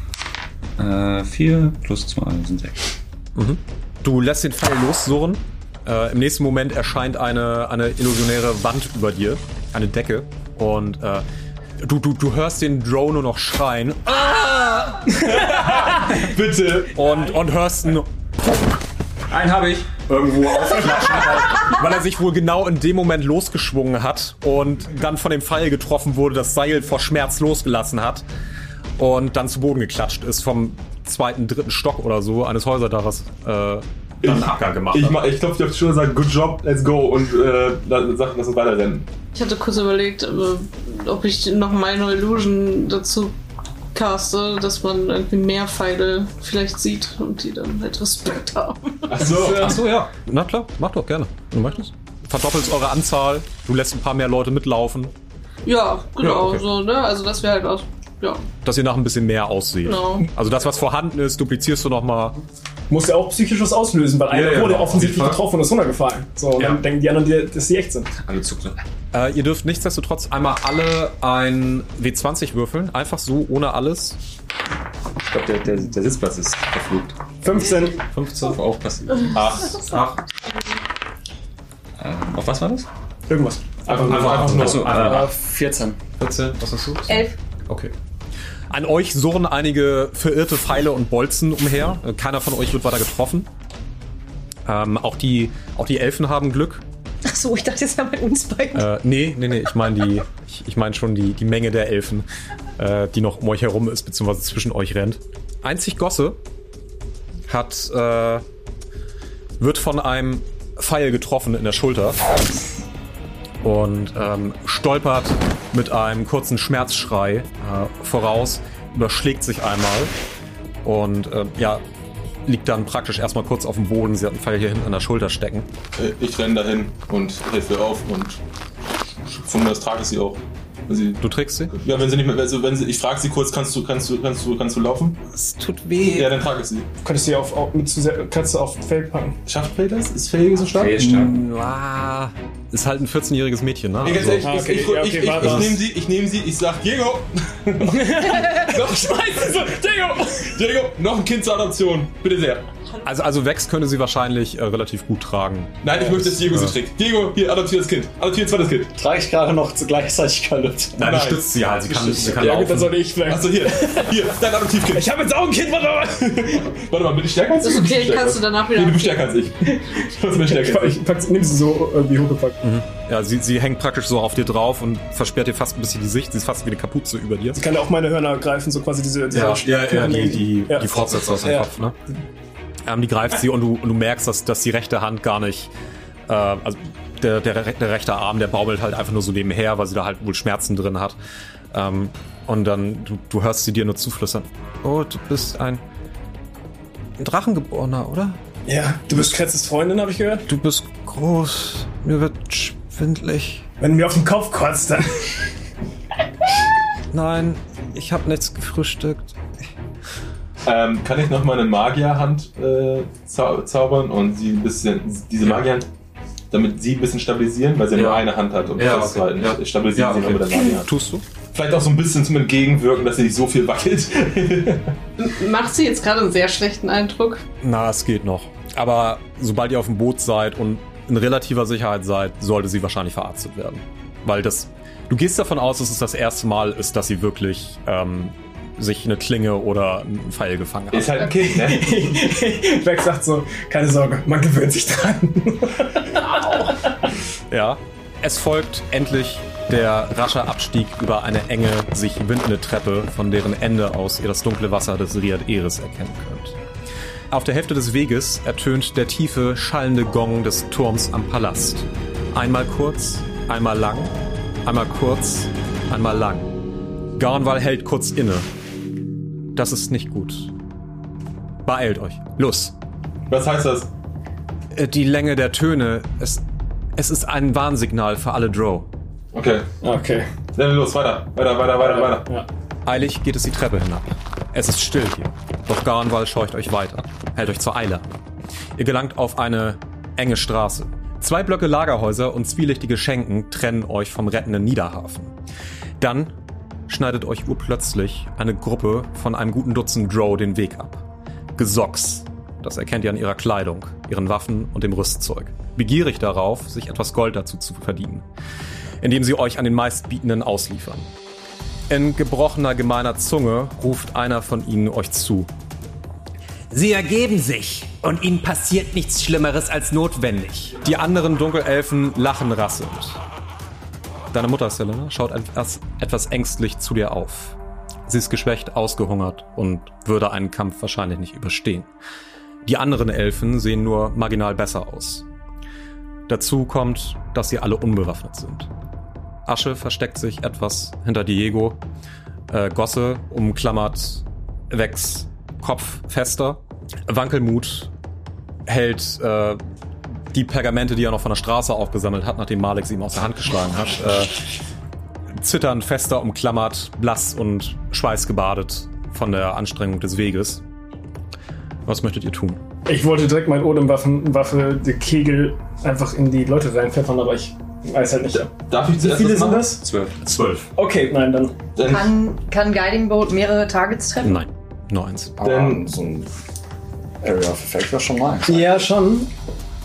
4 plus 2 sind 6. Du lässt den Pfeil lossurren. Im nächsten Moment erscheint eine illusionäre Wand über dir, eine Decke. Und du hörst den Drow nur noch schreien. Ah! Bitte! Und hörst einen habe ich irgendwo aufklatschen, weil er sich wohl genau in dem Moment losgeschwungen hat und dann von dem Pfeil getroffen wurde, das Seil vor Schmerz losgelassen hat und dann zu Boden geklatscht ist vom 2., 3. Stock oder so eines Häuserdaches. Dann Abgang gemacht hat. Ich glaube, ich habe schon gesagt, good job, let's go und lass uns weiter rennen. Ich hatte kurz überlegt, ob ich noch Minor Illusion dazu caste, dass man irgendwie mehr Pfeile vielleicht sieht und die dann halt Respekt haben. Ach so, ja. Na klar, mach doch gerne, wenn du möchtest. Verdoppelst eure Anzahl, du lässt ein paar mehr Leute mitlaufen. Ja, genau, Ja, okay. so, ne? Also das wäre halt auch, ja. Dass ihr nach ein bisschen mehr aussieht. Genau. Also das, was vorhanden ist, duplizierst du nochmal. Muss ja auch psychisch was auslösen, weil einer wurde offensichtlich auf jeden Fall. getroffen und ist runtergefallen. So, und dann denken die anderen, dass sie echt sind. Alle zuckten. Ihr dürft nichtsdestotrotz einmal alle ein W20 würfeln. Einfach so, ohne alles. Ich glaube, der Sitzplatz ist verflucht. 15. 15. Auch passiert. 8. Auf was war das? Irgendwas. Einfach nur. Achso, 14. 14, was hast du? 11. Okay. An euch surren einige verirrte Pfeile und Bolzen umher. Keiner von euch wird weiter getroffen. Auch die Elfen haben Glück. Ach so, ich dachte, das wäre bei uns beiden. Nee. Ich meine schon die Menge der Elfen, die noch um euch herum ist, beziehungsweise zwischen euch rennt. Einzig Gosse wird von einem Pfeil getroffen in der Schulter und stolpert mit einem kurzen Schmerzschrei voraus, überschlägt sich einmal und liegt dann praktisch erstmal kurz auf dem Boden. Sie hat einen Pfeil hier hinten an der Schulter stecken. Ich renne dahin und helfe ihr auf und von mir aus trage ich sie auch. Du trägst sie? Ja, wenn sie nicht mehr, ich frage sie kurz, kannst du laufen? Es tut weh. Ja, dann trage ich sie. Könntest du auf Feld packen? Schafft Faye das? Ist Faye so stark? Ist halt ein 14-jähriges Mädchen, ne? Ich nehme sie, ich sag, Diego! Diego, noch ein Kind zur Adoption, bitte sehr. Also Vex könnte sie wahrscheinlich relativ gut tragen. Nein, ich möchte, dass Diego sie trägt. Diego, hier, adoptiert das Kind. Adoptiert ein zweites Kind. Trage ich gerade noch gleichzeitig Kalot. Nein, du stützt sie halt. Sie kann Ja, laufen. gut, dann sollte ich vielleicht. Achso, hier, dein Adoptivkind. Ich habe jetzt auch ein Kind, Warte mal, bin ich stärker als Das ich? ist okay, kannst du danach wieder. Nee, du bist stärker als ich. Was bin stärker als ich? Nimm sie so irgendwie hochgepackt. Ja, sie hängt praktisch so auf dir drauf und versperrt dir fast ein bisschen die Sicht. Sie ist fast wie eine Kapuze über dir. Sie kann ja auch meine Hörner greifen, so quasi diese die Fortsätze aus dem Kopf, ne? Die greift sie und du merkst, dass die rechte Hand gar nicht, also der rechte Arm, der baumelt halt einfach nur so nebenher, weil sie da halt wohl Schmerzen drin hat. Und dann, du hörst sie dir nur zuflüstern. Oh, du bist ein Drachengeborener, oder? Ja, du bist Kretzes Freundin, habe ich gehört. Du bist groß, mir wird schwindlig. Wenn du mir auf den Kopf kotzt, dann... Nein, ich habe nichts gefrühstückt. Kann ich noch mal eine Magierhand zaubern und sie ein bisschen, diese Magierhand, damit sie ein bisschen stabilisieren, weil sie nur eine Hand hat und festhalten. Ja. Stabilisieren sie nur mit der Magierhand. Tust du? Vielleicht auch so ein bisschen zum Entgegenwirken, dass sie nicht so viel wackelt. Macht sie jetzt gerade einen sehr schlechten Eindruck? Na, es geht noch. Aber sobald ihr auf dem Boot seid und in relativer Sicherheit seid, sollte sie wahrscheinlich verarztet werden. Weil du gehst davon aus, dass es das erste Mal ist, dass sie wirklich sich eine Klinge oder einen Pfeil gefangen hat. Ist halt ein Kind, ne? Vex sagt so, keine Sorge, man gewöhnt sich dran. Ja. Es folgt endlich der rasche Abstieg über eine enge, sich windende Treppe, von deren Ende aus ihr das dunkle Wasser des Riad Eris erkennen könnt. Auf der Hälfte des Weges ertönt der tiefe, schallende Gong des Turms am Palast. Einmal kurz, einmal lang, einmal kurz, einmal lang. Garnwall hält kurz inne. Das ist nicht gut. Beeilt euch. Los. Was heißt das? Die Länge der Töne, es ist ein Warnsignal für alle Drow. Okay. Dann los, weiter. Ja. Eilig geht es die Treppe hinab. Es ist still hier, doch Garnwall scheucht euch weiter, hält euch zur Eile an. Ihr gelangt auf eine enge Straße. 2 Blöcke Lagerhäuser und zwielichtige Schenken trennen euch vom rettenden Niederhafen. Dann schneidet euch urplötzlich eine Gruppe von einem guten Dutzend Drow den Weg ab. Gesocks, das erkennt ihr an ihrer Kleidung, ihren Waffen und dem Rüstzeug. Begierig darauf, sich etwas Gold dazu zu verdienen, indem sie euch an den Meistbietenden ausliefern. In gebrochener, gemeiner Zunge ruft einer von ihnen euch zu. Sie ergeben sich und ihnen passiert nichts Schlimmeres als notwendig. Die anderen Dunkelelfen lachen rasselnd. Deine Mutter, Selena, schaut etwas ängstlich zu dir auf. Sie ist geschwächt, ausgehungert und würde einen Kampf wahrscheinlich nicht überstehen. Die anderen Elfen sehen nur marginal besser aus. Dazu kommt, dass sie alle unbewaffnet sind. Asche versteckt sich etwas hinter Diego. Gosse umklammert Vex Kopf fester. Wankelmut hält die Pergamente, die er noch von der Straße aufgesammelt hat, nachdem Malik sie ihm aus der Hand geschlagen hat, zitternd fester umklammert, blass und schweißgebadet von der Anstrengung des Weges. Was möchtet ihr tun? Ich wollte direkt mein Odem-Waffe, die Kegel, einfach in die Leute reinpfeffern, aber ich weiß halt nicht. Darf ich zuerst Wie viele das machen? sind das? 12. Okay, nein, dann. Kann Guiding Bolt mehrere Targets treffen? Nein, nur 1. Denn so ein Area of Effect war schon nice. Ja, schon.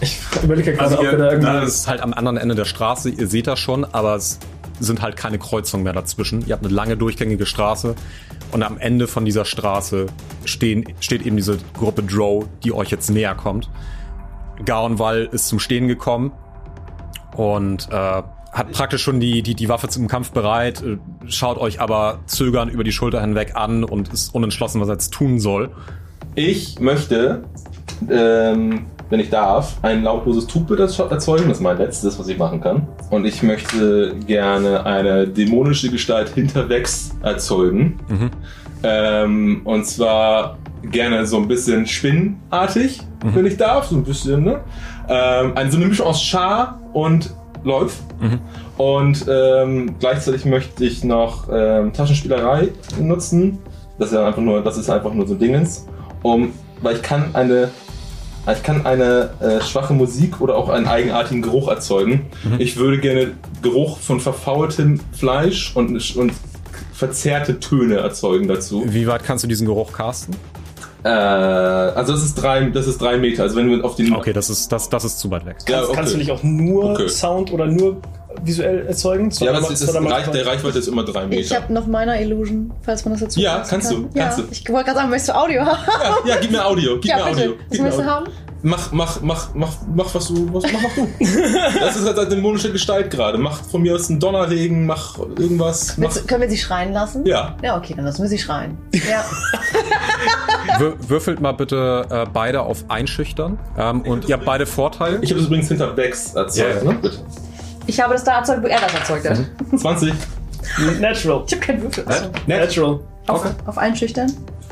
Ich überlege gerade, ob wir da irgendwie... Das ist halt am anderen Ende der Straße, ihr seht das schon, aber es sind halt keine Kreuzungen mehr dazwischen. Ihr habt eine lange durchgängige Straße und am Ende von dieser Straße steht eben diese Gruppe Drow, die euch jetzt näher kommt. Gaunwall ist zum Stehen gekommen und hat praktisch schon die Waffe zum Kampf bereit, schaut euch aber zögernd über die Schulter hinweg an und ist unentschlossen, was er jetzt tun soll. Ich möchte, wenn ich darf, ein lautloses Trugbild erzeugen. Das ist mein letztes, was ich machen kann. Und ich möchte gerne eine dämonische Gestalt hinter Vex erzeugen. Und zwar gerne so ein bisschen spinnenartig, wenn ich darf. So ein bisschen, ne? So eine Mischung aus Schar und Läuf. Und gleichzeitig möchte ich noch Taschenspielerei nutzen. Das ist einfach nur so Dingens. Weil ich kann eine schwache Musik oder auch einen eigenartigen Geruch erzeugen. Ich würde gerne Geruch von verfaultem Fleisch und verzerrte Töne erzeugen dazu. Wie weit kannst du diesen Geruch casten? Also das ist 3 Meter. Also wenn wir auf den... Okay, das ist zu weit weg. Kannst du nicht auch nur Sound oder nur visuell erzeugen? Ja, aber der Reichweite ist immer 3 Meter. Ich habe noch meiner Illusion, falls man das dazu Ja, kannst du. Ich wollte gerade sagen, möchtest du Audio haben? Ja, gib mir Audio. Was möchtest du haben? Mach was du. Das ist halt eine dämonische Gestalt gerade. Mach von mir aus einen Donnerregen, mach irgendwas. Können wir sie schreien lassen? Ja. Ja, okay, dann lassen wir sie schreien. Ja. Würfelt mal bitte beide auf Einschüchtern. Und ihr habt beide Vorteile. Ich habe das übrigens hinter Vex erzeugt, ne? Bitte. Ich habe das da erzeugt, wo er das erzeugt hat. 20. Natural. Ich habe keinen Würfel. Natural. Auf Einschüchtern?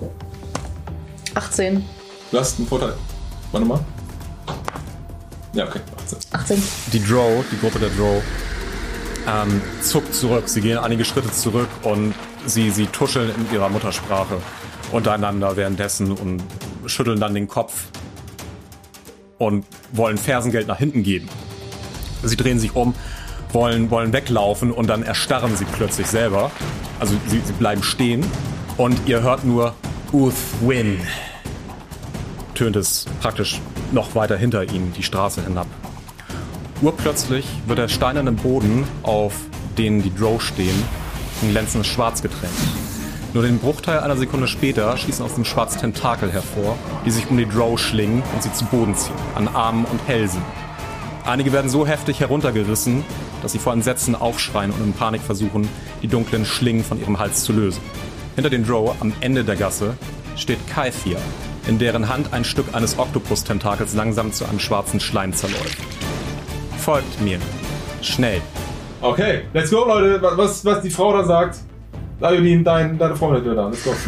18. Du hast einen Vorteil. Warte mal. Ja, okay. 18. Die Gruppe der Drow, zuckt zurück. Sie gehen einige Schritte zurück und sie tuscheln in ihrer Muttersprache untereinander währenddessen und schütteln dann den Kopf und wollen Fersengeld nach hinten geben. Sie drehen sich um, wollen weglaufen und dann erstarren sie plötzlich selber. Also sie bleiben stehen und ihr hört nur Uthwin. Tönt es praktisch noch weiter hinter ihnen die Straße hinab. Urplötzlich wird der steinerne Boden, auf den die Drow stehen, in glänzendes Schwarz getränkt. Nur den Bruchteil einer Sekunde später schießen aus dem Schwarz Tentakel hervor, die sich um die Drow schlingen und sie zu Boden ziehen, an Armen und Hälsen. Einige werden so heftig heruntergerissen, dass sie vor Entsetzen aufschreien und in Panik versuchen, die dunklen Schlingen von ihrem Hals zu lösen. Hinter den Drow, am Ende der Gasse, steht Kaithia, in deren Hand ein Stück eines Oktopus-Tentakels langsam zu einem schwarzen Schleim zerläuft. Folgt mir. Schnell. Okay, let's go, Leute. Was die Frau da sagt. Ayodin, deine Freundin ist da. Let's go.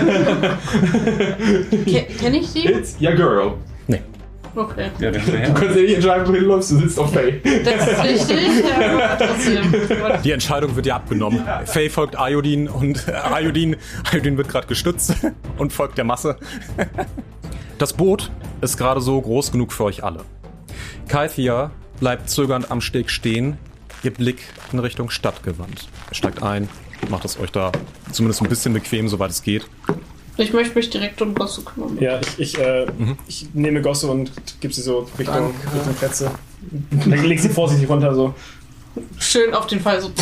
Kenn ich die? It's your girl. Nee. Okay. Ja, du kannst ja nicht entscheiden, wohin du läufst. Du sitzt auf Faye. Das ist richtig, aber trotzdem. Die Entscheidung wird dir abgenommen. Faye folgt Ayodin und Ayodin wird gerade gestützt und folgt der Masse. Das Boot ist gerade so groß genug für euch alle. Kaithia bleibt zögernd am Steg stehen, ihr Blick in Richtung Stadt gewandt. Er steigt ein, macht es euch da zumindest ein bisschen bequem, soweit es geht. Ich möchte mich direkt um Gosse kümmern. Ja, ich nehme Gosse und gebe sie so Richtung Kretze. Dann leg sie vorsichtig runter, so. Schön auf den Fall, so.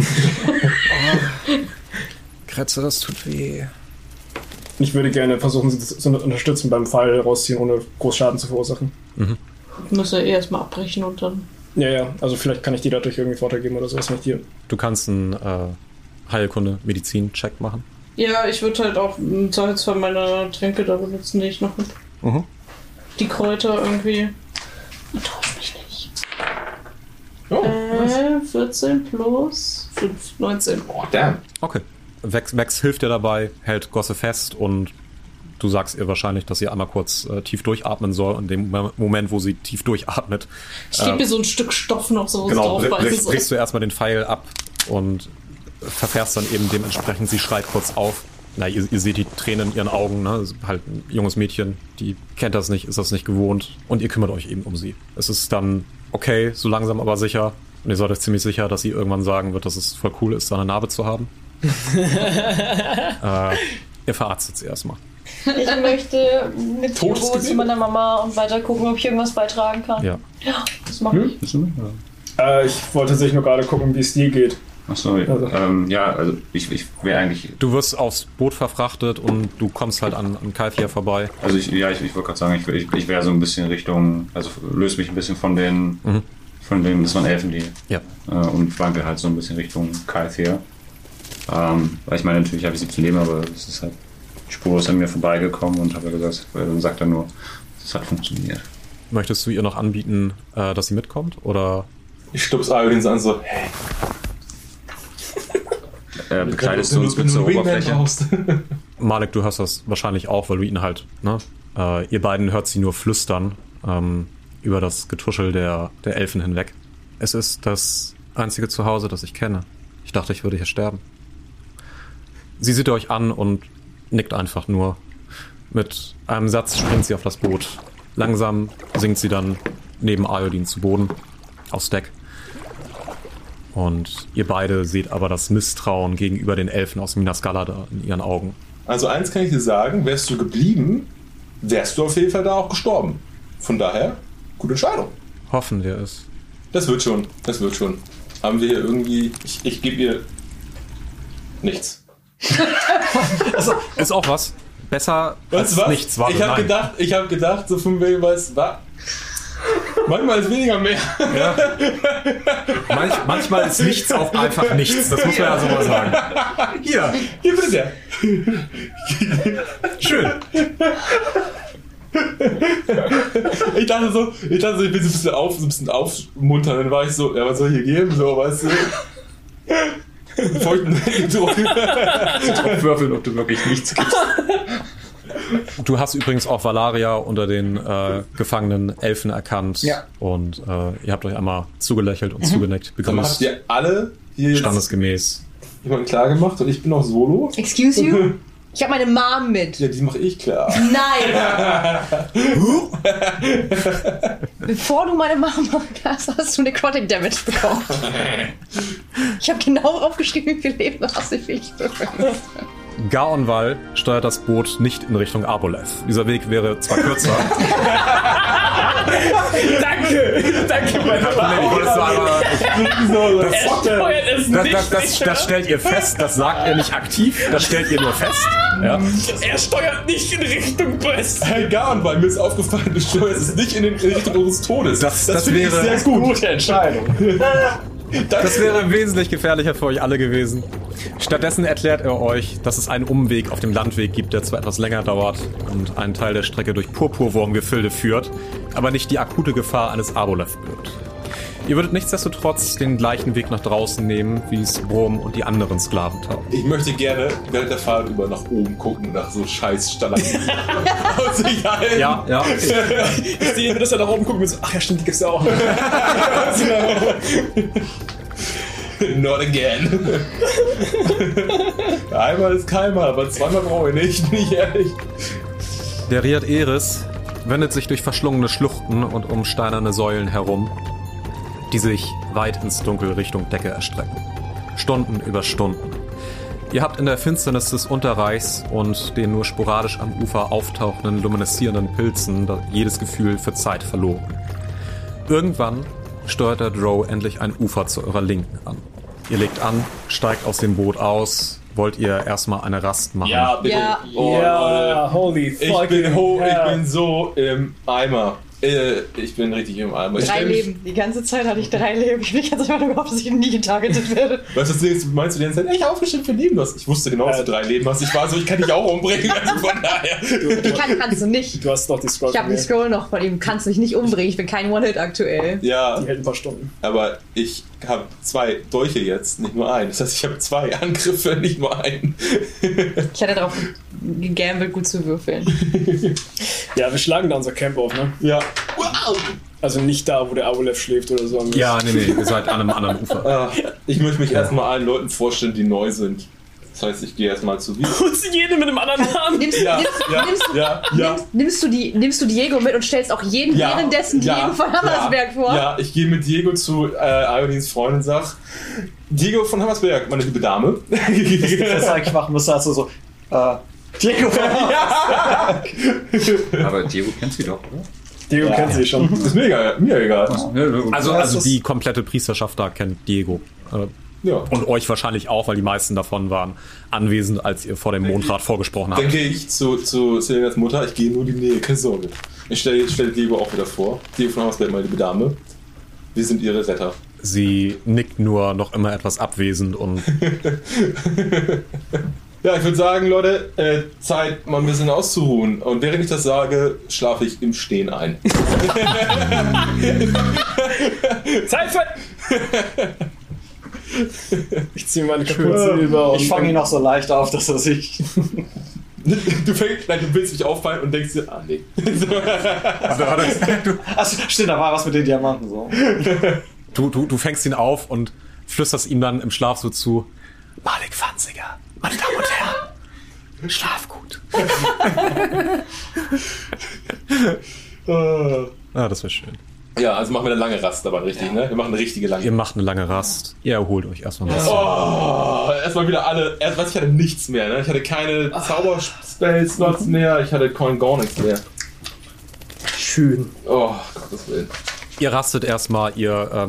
Kretze, das tut weh. Ich würde gerne versuchen, sie zu unterstützen beim Pfeil rausziehen, ohne groß Schaden zu verursachen. Ich muss ja erstmal abbrechen und dann... Ja, also vielleicht kann ich dir dadurch irgendwie Vorteil geben oder sowas mit dir. Du kannst einen Heilkunde-Medizin-Check machen. Ja, ich würde halt auch im Zweifelsfall meine Tränke da benutzen, die ich noch habe. Die Kräuter irgendwie. Enttäusch mich nicht. 14 plus 5, 19. Oh, damn. Okay. Vex hilft dir dabei, hält Gosse fest und du sagst ihr wahrscheinlich, dass sie einmal kurz tief durchatmen soll. In dem Moment, wo sie tief durchatmet. Ich gebe ihr so ein Stück Stoff noch so genau, drauf. Brichst du erstmal den Pfeil ab und verfährst dann eben dementsprechend, sie schreit kurz auf. Na, ihr seht die Tränen in ihren Augen, ne? Halt ein junges Mädchen, die kennt das nicht, ist das nicht gewohnt und ihr kümmert euch eben um sie. Es ist dann okay, so langsam aber sicher und ihr seid euch ziemlich sicher, dass sie irgendwann sagen wird, dass es voll cool ist, da eine Narbe zu haben. Ihr verarztet sie erstmal. Ich möchte mit Hugo zu meiner Mama und weiter gucken, ob ich irgendwas beitragen kann. Ja. Ja, das mache ich. Ich wollte tatsächlich nur gerade gucken, wie es dir geht. Achso, also ich wäre eigentlich... Du wirst aufs Boot verfrachtet und du kommst halt an Kalfia vorbei. Also ich wollte gerade sagen, ich wäre so ein bisschen Richtung, also löse mich ein bisschen von den, das waren Elfen, die... Ja. Und wankel halt so ein bisschen Richtung Kalfia. Weil ich meine, natürlich habe ich 17 Leben, aber es ist halt spurlos an mir vorbeigekommen und habe gesagt, dann sagt er nur, das hat funktioniert. Möchtest du ihr noch anbieten, dass sie mitkommt, oder? Ich stups Iodins an so, hey. Bekleidest du uns mit zur Oberfläche? Malek, du hörst das wahrscheinlich auch, weil du ihn halt, ne? Ihr beiden hört sie nur flüstern über das Getuschel der Elfen hinweg. Es ist das einzige Zuhause, das ich kenne. Ich dachte, ich würde hier sterben. Sie sieht euch an und nickt einfach nur. Mit einem Satz springt sie auf das Boot. Langsam sinkt sie dann neben Iodin zu Boden, aufs Deck. Und ihr beide seht aber das Misstrauen gegenüber den Elfen aus Minas Galada in ihren Augen. Also eins kann ich dir sagen, wärst du geblieben, wärst du auf jeden Fall da auch gestorben. Von daher, gute Entscheidung. Hoffen wir es. Das wird schon. Haben wir hier irgendwie... Ich gebe ihr nichts. Also, ist auch was. Besser als nichts. Ich habe gedacht, so von wegen was... Manchmal ist weniger mehr. Ja. Manchmal ist nichts auch einfach nichts. Das muss man ja so mal sagen. Hier bitte sehr. Schön. Ich dachte so, ich bin so ein bisschen aufmunternd. Dann war ich so, ja, was soll ich hier geben? So, weißt du? Feuchten Druck. Würfeln, ob du wirklich nichts gibst. Du hast übrigens auch Valaria unter den gefangenen Elfen erkannt. Ja. Und ihr habt euch einmal zugelächelt und zugenickt. Begrüßt. Habt ihr alle hier standesgemäß jemanden klar gemacht und ich bin noch solo? Excuse you? Ich habe meine Mom mit. Ja, die mache ich klar. Nein! Bevor du meine Mom hast, hast du Necrotic Damage bekommen. Ich habe genau aufgeschrieben, wie viel Leben du hast, wie viel ich bekomme. Gaonval steuert das Boot nicht in Richtung Arboleth. Dieser Weg wäre zwar kürzer. Danke, meine Das stellt ihr fest, das sagt er nicht aktiv, das stellt ihr nur fest. Ja. Er steuert nicht in Richtung West. Hey Gaonval, mir ist aufgefallen, du steuerst es nicht in Richtung unseres Todes. Das finde ich sehr gut. Gute Entscheidung. Das wäre wesentlich gefährlicher für euch alle gewesen. Stattdessen erklärt er euch, dass es einen Umweg auf dem Landweg gibt, der zwar etwas länger dauert und einen Teil der Strecke durch Purpurwurmgefilde führt, aber nicht die akute Gefahr eines Arboleth birgt. Ihr würdet nichtsdestotrotz den gleichen Weg nach draußen nehmen, wie es Brom und die anderen Sklaven taten. Ich möchte gerne während der Fahrt über nach oben gucken, nach so scheiß Stalagmiten. Ja. Okay. Ich sehe, dass er nach oben guckt und so, ach ja, stimmt, die gibt's ja auch. Not again. Einmal ist keinmal, aber zweimal brauche ich nicht, bin ich ehrlich. Der Riad Eris wendet sich durch verschlungene Schluchten und um steinerne Säulen herum, die sich weit ins Dunkel Richtung Decke erstrecken. Stunden über Stunden. Ihr habt in der Finsternis des Unterreichs und den nur sporadisch am Ufer auftauchenden, lumineszierenden Pilzen jedes Gefühl für Zeit verloren. Irgendwann steuert der Drow endlich ein Ufer zu eurer Linken an. Ihr legt an, steigt aus dem Boot aus. Wollt ihr erstmal eine Rast machen? Ja, bitte. Ja. Oh, Holy fuck. Ich bin so im Eimer. Ich bin richtig im Eimer. 3 Leben. Die ganze Zeit hatte ich 3 Leben. Ich bin die ganze Zeit gehofft, dass ich nie getargetet werde. Weißt du, meinst du die ganze Zeit, ich habe aufgeschrieben für Leben? Ich wusste genau, dass du 3 Leben hast. Ich war so, ich kann dich auch umbringen. Also von daher. Kannst du nicht. Du hast doch die Scroll. Ich habe die Scroll noch von ihm. Kannst mich nicht umbringen. Ich bin kein One-Hit aktuell. Ja. Die hält ein paar Stunden. Aber ich habe 2 Dolche jetzt, nicht nur einen. Das heißt, ich habe 2 Angriffe, nicht nur einen. Ich hatte darauf gegambelt, gut zu würfeln. Ja, wir schlagen da unser Camp auf, ne? Ja. Wow! Also nicht da, wo der Aboleth schläft oder so. Ja, nee, ihr seid an einem anderen Ufer. Ich möchte mich erstmal allen Leuten vorstellen, die neu sind. Das heißt, ich gehe erstmal zu Vigo. Kurz jede mit einem anderen Namen. Nimmst du Diego mit und stellst auch währenddessen Diego von Hammersberg vor? Ja, ich gehe mit Diego zu Iodins Freund und sag, Diego von Hammersberg, meine liebe Dame. Das ich machen muss, also so, Diego ja. Aber Diego kennt sie doch, oder? Diego kennt sie schon. Ist mir egal. Also die komplette Priesterschaft da kennt Diego. Ja. Und euch wahrscheinlich auch, weil die meisten davon waren anwesend, als ihr vor dem Mondrat vorgesprochen habt. Dann gehe ich zu Selenas Mutter, ich gehe nur in die Nähe, keine Sorge. Ich stelle Diego auch wieder vor. Diego von Hausberg, meine liebe Dame. Wir sind ihre Retter. Sie nickt nur noch immer etwas abwesend und... Ja, ich würde sagen, Leute, Zeit, mal ein bisschen auszuruhen. Und während ich das sage, schlafe ich im Stehen ein. Zeit für... Ich ziehe meine Kapuze über. Ich fange ihn noch so leicht auf, dass er sich... Du willst mich auffallen und denkst dir, nee. Also, stimmt, da war was mit den Diamanten so. Du fängst ihn auf und flüsterst ihm dann im Schlaf so zu: Malik Fanziger, meine Damen und Herren, schlaf gut. Das wäre schön. Ja, also machen wir eine lange Rast dabei, richtig, ne? Wir machen eine richtige lange. Ihr macht eine lange Rast. Ihr erholt euch erstmal ein bisschen. Erstmal wieder alle. Ich hatte nichts mehr, ne? Ich hatte keine Zauberspell-Slots mehr. Ich hatte gar nichts mehr. Schön. Oh, Gottes Willen. Ihr rastet erstmal, ihr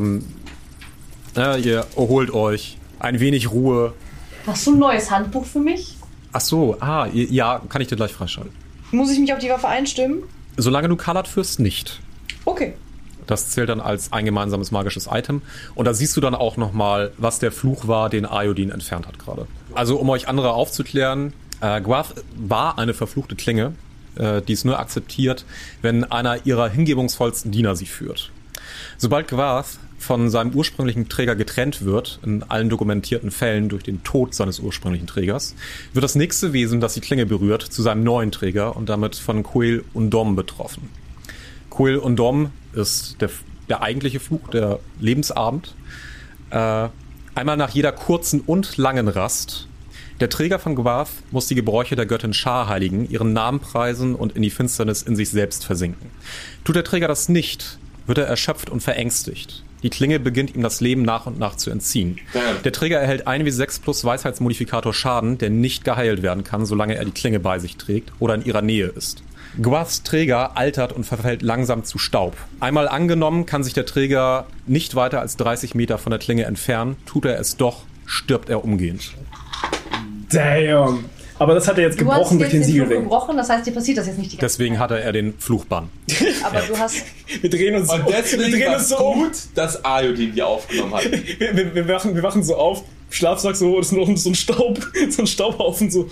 erholt euch. Ein wenig Ruhe. Hast du ein neues Handbuch für mich? Ach so, ja, kann ich dir gleich freischalten. Muss ich mich auf die Waffe einstimmen? Solange du Kalat führst, nicht. Okay. Das zählt dann als ein gemeinsames magisches Item. Und da siehst du dann auch nochmal, was der Fluch war, den Ayodin entfernt hat gerade. Also um euch andere aufzuklären, Gwath war eine verfluchte Klinge, die es nur akzeptiert, wenn einer ihrer hingebungsvollsten Diener sie führt. Sobald Gwath von seinem ursprünglichen Träger getrennt wird, in allen dokumentierten Fällen durch den Tod seines ursprünglichen Trägers, wird das nächste Wesen, das die Klinge berührt, zu seinem neuen Träger und damit von Cuil Undom betroffen. Cuil Undom ist der eigentliche Fluch, der Lebensabend. Einmal nach jeder kurzen und langen Rast. Der Träger von Gwath muss die Gebräuche der Göttin Shar heiligen, ihren Namen preisen und in die Finsternis in sich selbst versinken. Tut der Träger das nicht, wird er erschöpft und verängstigt. Die Klinge beginnt ihm das Leben nach und nach zu entziehen. Der Träger erhält 1W6 plus Weisheitsmodifikator Schaden, der nicht geheilt werden kann, solange er die Klinge bei sich trägt oder in ihrer Nähe ist. Gwaths Träger altert und verfällt langsam zu Staub. Einmal angenommen, kann sich der Träger nicht weiter als 30 Meter von der Klinge entfernen. Tut er es doch, stirbt er umgehend. Damn. Aber das hat er jetzt gebrochen durch den Siegelring. Gebrochen, das heißt, dir passiert das jetzt nicht die ganze Deswegen hatte er den Fluchbann. Aber du hast... Wir drehen uns und so. Deswegen war es so gut, dass Ayodin die aufgenommen hat. Wir wachen so auf, Schlafsack so, das ist noch so ein Staubhaufen so.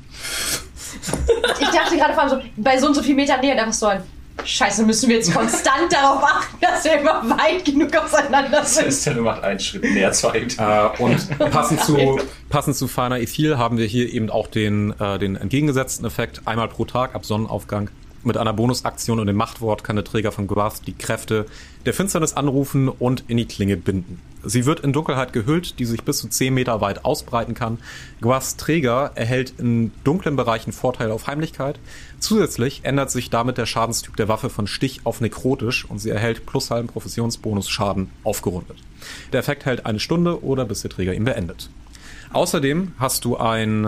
Ich dachte gerade vor allem so, bei so und so viel Metern näher, einfach so ein Scheiße, müssen wir jetzt konstant darauf achten, dass wir immer weit genug auseinander sind. Stella macht einen Schritt näher zweit. Und passend zu Fana Ethil haben wir hier eben auch den entgegengesetzten Effekt. Einmal pro Tag ab Sonnenaufgang. Mit einer Bonusaktion und dem Machtwort kann der Träger von Gwath die Kräfte der Finsternis anrufen und in die Klinge binden. Sie wird in Dunkelheit gehüllt, die sich bis zu 10 Meter weit ausbreiten kann. Gwaths Träger erhält in dunklen Bereichen Vorteile auf Heimlichkeit. Zusätzlich ändert sich damit der Schadenstyp der Waffe von Stich auf nekrotisch und sie erhält plus halben Professionsbonus Schaden aufgerundet. Der Effekt hält eine Stunde oder bis der Träger ihn beendet. Außerdem hast du ein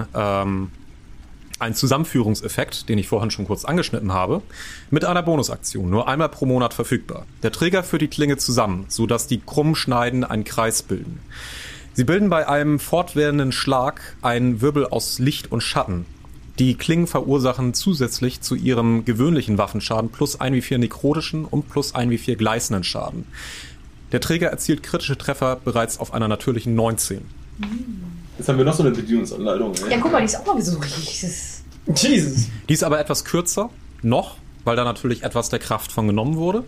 Zusammenführungseffekt, den ich vorhin schon kurz angeschnitten habe, mit einer Bonusaktion, nur einmal pro Monat verfügbar. Der Träger führt die Klinge zusammen, sodass die krummen Schneiden einen Kreis bilden. Sie bilden bei einem fortwährenden Schlag einen Wirbel aus Licht und Schatten. Die Klingen verursachen zusätzlich zu ihrem gewöhnlichen Waffenschaden plus 1W4 nekrotischen und plus 1W4 gleißenden Schaden. Der Träger erzielt kritische Treffer bereits auf einer natürlichen 19. Jetzt haben wir noch so eine Bedienungsanleitung. Ey. Ja, guck mal, die ist auch mal so richtig. Jesus. Die ist aber etwas kürzer, noch, weil da natürlich etwas der Kraft von genommen wurde.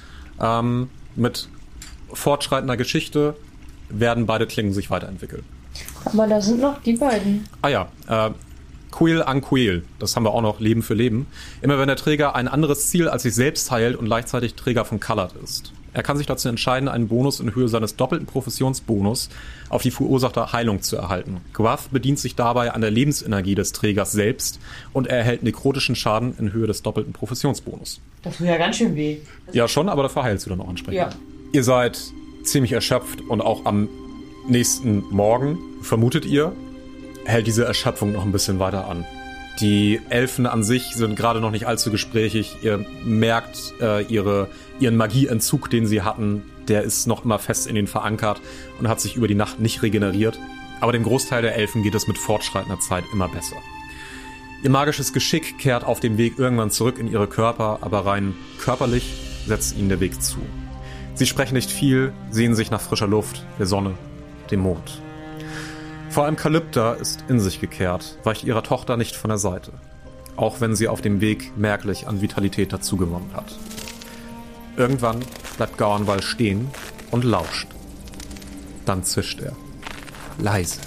Mit fortschreitender Geschichte werden beide Klingen sich weiterentwickeln. Aber da sind noch die beiden. Ah ja, Cuil an Cuil, das haben wir auch noch Leben für Leben. Immer wenn der Träger ein anderes Ziel als sich selbst heilt und gleichzeitig Träger von Kalat ist. Er kann sich dazu entscheiden, einen Bonus in Höhe seines doppelten Professionsbonus auf die verursachte Heilung zu erhalten. Gwath bedient sich dabei an der Lebensenergie des Trägers selbst und er erhält nekrotischen Schaden in Höhe des doppelten Professionsbonus. Das tut ja ganz schön weh. Ja schon, aber dafür heilst du dann auch entsprechend. Ja. Ihr seid ziemlich erschöpft und auch am nächsten Morgen, vermutet ihr, hält diese Erschöpfung noch ein bisschen weiter an. Die Elfen an sich sind gerade noch nicht allzu gesprächig. Ihr merkt ihren Magieentzug, den sie hatten, der ist noch immer fest in ihnen verankert und hat sich über die Nacht nicht regeneriert. Aber dem Großteil der Elfen geht es mit fortschreitender Zeit immer besser. Ihr magisches Geschick kehrt auf dem Weg irgendwann zurück in ihre Körper, aber rein körperlich setzt ihnen der Weg zu. Sie sprechen nicht viel, sehnen sich nach frischer Luft, der Sonne, dem Mond. Vor allem Kalypta ist in sich gekehrt, weicht ihrer Tochter nicht von der Seite, auch wenn sie auf dem Weg merklich an Vitalität dazugewonnen hat. Irgendwann bleibt Gaoanwal stehen und lauscht. Dann zischt er. Leise.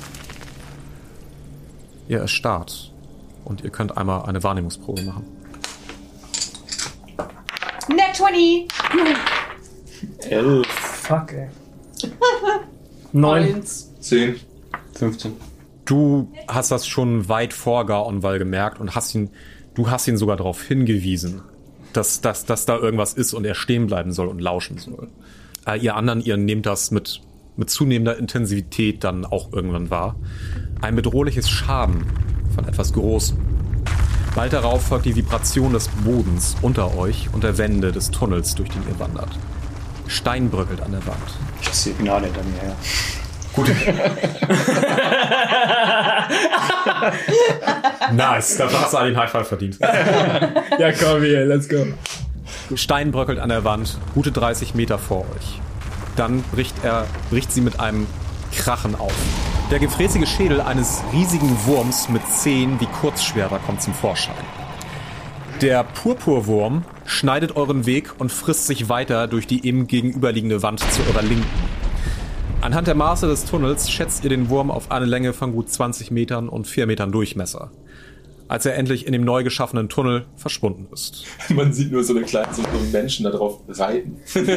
Ihr erstarrt und ihr könnt einmal eine Wahrnehmungsprobe machen. Net 20! 11. Fuck, ey. 9. 10. 15. Du hast das schon weit vor Gaoanwal gemerkt und du hast ihn sogar darauf hingewiesen, dass da irgendwas ist und er stehen bleiben soll und lauschen soll. Ihr anderen, ihr nehmt das mit zunehmender Intensität dann auch irgendwann wahr. Ein bedrohliches Schaben von etwas Großem. Bald darauf folgt die Vibration des Bodens unter euch und der Wände des Tunnels, durch den ihr wandert. Stein bröckelt an der Wand. Ich sehe Gnade hinter mir her. Gut. Nice, dafür hast du den High Five verdient. Ja, komm hier, let's go. Stein bröckelt an der Wand, gute 30 Meter vor euch. Dann bricht sie mit einem Krachen auf. Der gefräßige Schädel eines riesigen Wurms mit Zähnen wie Kurzschwerter kommt zum Vorschein. Der Purpurwurm schneidet euren Weg und frisst sich weiter durch die ihm gegenüberliegende Wand zu eurer Linken. Anhand der Maße des Tunnels schätzt ihr den Wurm auf eine Länge von gut 20 Metern und 4 Metern Durchmesser. Als er endlich in dem neu geschaffenen Tunnel verschwunden ist. Man sieht nur so einen Menschen da drauf reiten. Sieht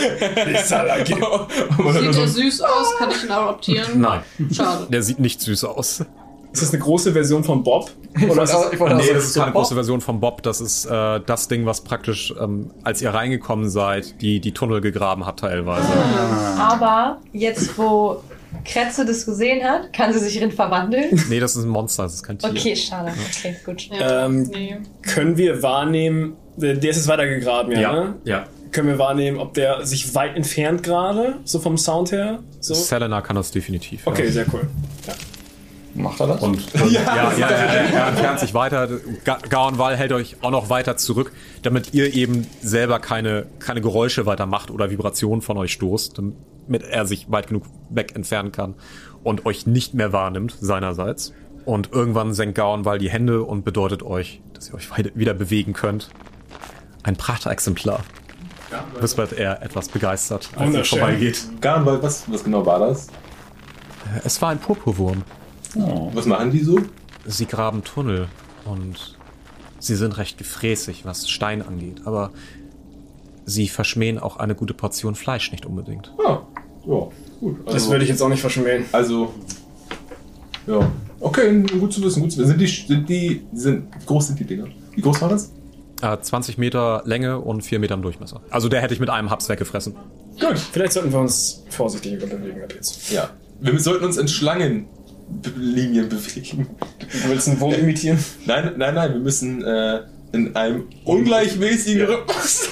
er süß aus? Kann ich ihn adoptieren? Nein. Schade. Der sieht nicht süß aus. Ist das eine große Version von Bob? Nee, das ist keine große Version von Bob. Das ist das Ding, was praktisch, als ihr reingekommen seid, die Tunnel gegraben hat teilweise. Aber jetzt, wo Kretze das gesehen hat, kann sie sich drin verwandeln? Nee, das ist ein Monster, das ist kein Tier. Okay, schade. Okay, gut. Ja, Können wir wahrnehmen, der ist jetzt weiter gegraben, ja? Ne? Ja. Können wir wahrnehmen, ob der sich weit entfernt gerade, so vom Sound her? So? Selena kann das definitiv. Okay, ja. sehr cool. Ja. Macht er das? Und er entfernt sich weiter. Gaoanwal hält euch auch noch weiter zurück, damit ihr eben selber keine Geräusche weiter macht oder Vibrationen von euch stoßt, damit er sich weit genug weg entfernen kann und euch nicht mehr wahrnimmt seinerseits. Und irgendwann senkt Gaoanwal die Hände und bedeutet euch, dass ihr euch wieder bewegen könnt. Ein Prachtexemplar. Wispert er etwas begeistert, als er vorbeigeht. Gaoanwal, was genau war das? Es war ein Purpurwurm. Oh. Was machen die so? Sie graben Tunnel und sie sind recht gefräßig, was Stein angeht, aber sie verschmähen auch eine gute Portion Fleisch nicht unbedingt. Ja, gut. Also, das würde ich jetzt auch nicht verschmähen. Also, ja. Okay, gut zu wissen, Wie groß sind die Dinger? Wie groß war das? 20 Meter Länge und 4 Meter im Durchmesser. Also der hätte ich mit einem Haps weggefressen. Gut, vielleicht sollten wir uns vorsichtig unterbewegen ab jetzt. Ja. Wir sollten uns in Schlangenlinien bewegen. Du willst einen Wurm imitieren? Nein, wir müssen in einem ungleichmäßigen Rhythmus.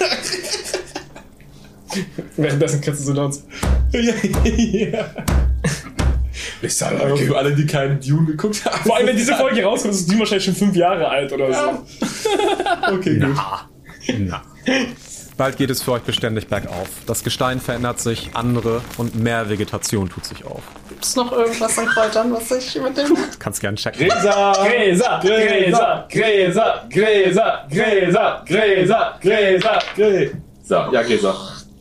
Währenddessen kriegst du so laut. Ja. Für alle, die keinen Dune geguckt haben. Vor allem, wenn diese Folge rauskommt, ist die wahrscheinlich schon 5 Jahre alt oder so. Okay, gut. Na. Bald geht es für euch beständig bergauf. Das Gestein verändert sich, andere und mehr Vegetation tut sich auf. Gibt es noch irgendwas an Kräutern, was ich mit dem... Kannst gern checken. Gräser! Ja, Gräser.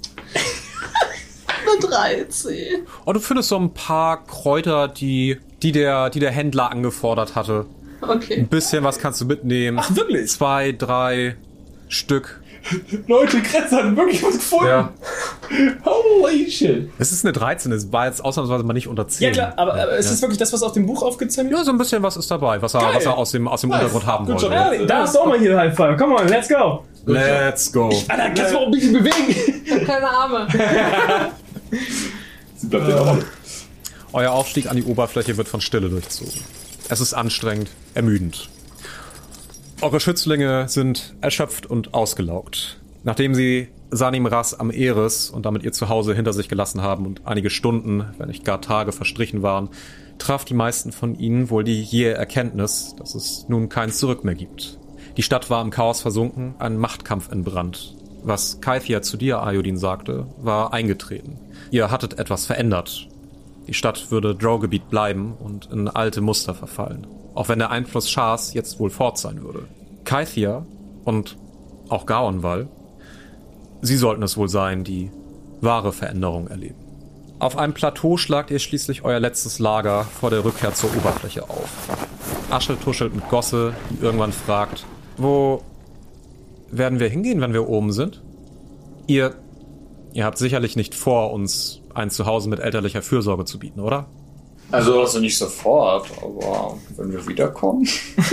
Eine 13. Und du findest so ein paar Kräuter, die der Händler angefordert hatte. Okay. Ein bisschen was kannst du mitnehmen. Ach, wirklich? 2, 3 Stück. Leute, Kretze hat wirklich was gefunden. Ja. Holy shit. Es ist eine 13, es war jetzt ausnahmsweise mal nicht unter 10. Ja klar, aber ist das wirklich das, was auf dem Buch aufgezeichnet wird? Ja, so ein bisschen was ist dabei, was er aus dem Untergrund haben Gut wollte. schon. Ja, da ist auch mal hier High Five. Come on, let's go. Let's go. Alter, kannst du auch ein bisschen bewegen? Keine Arme. Sie bleibt ja auch. Euer Aufstieg an die Oberfläche wird von Stille durchzogen. Es ist anstrengend, ermüdend. Eure Schützlinge sind erschöpft und ausgelaugt. Nachdem sie Sanim Ras am Eris und damit ihr Zuhause hinter sich gelassen haben und einige Stunden, wenn nicht gar Tage verstrichen waren, traf die meisten von ihnen wohl die jähe Erkenntnis, dass es nun kein Zurück mehr gibt. Die Stadt war im Chaos versunken, ein Machtkampf entbrannt. Was Kythia zu dir, Ayodin, sagte, war eingetreten. Ihr hattet etwas verändert. Die Stadt würde Drow-Gebiet bleiben und in alte Muster verfallen. Auch wenn der Einfluss Schars jetzt wohl fort sein würde. Kythia und auch Gaonwal, sie sollten es wohl sein, die wahre Veränderung erleben. Auf einem Plateau schlagt ihr schließlich euer letztes Lager vor der Rückkehr zur Oberfläche auf. Asche tuschelt mit Gosse, die irgendwann fragt, wo werden wir hingehen, wenn wir oben sind? Ihr habt sicherlich nicht vor, uns ein Zuhause mit elterlicher Fürsorge zu bieten, oder? Also nicht sofort, aber wenn wir wiederkommen.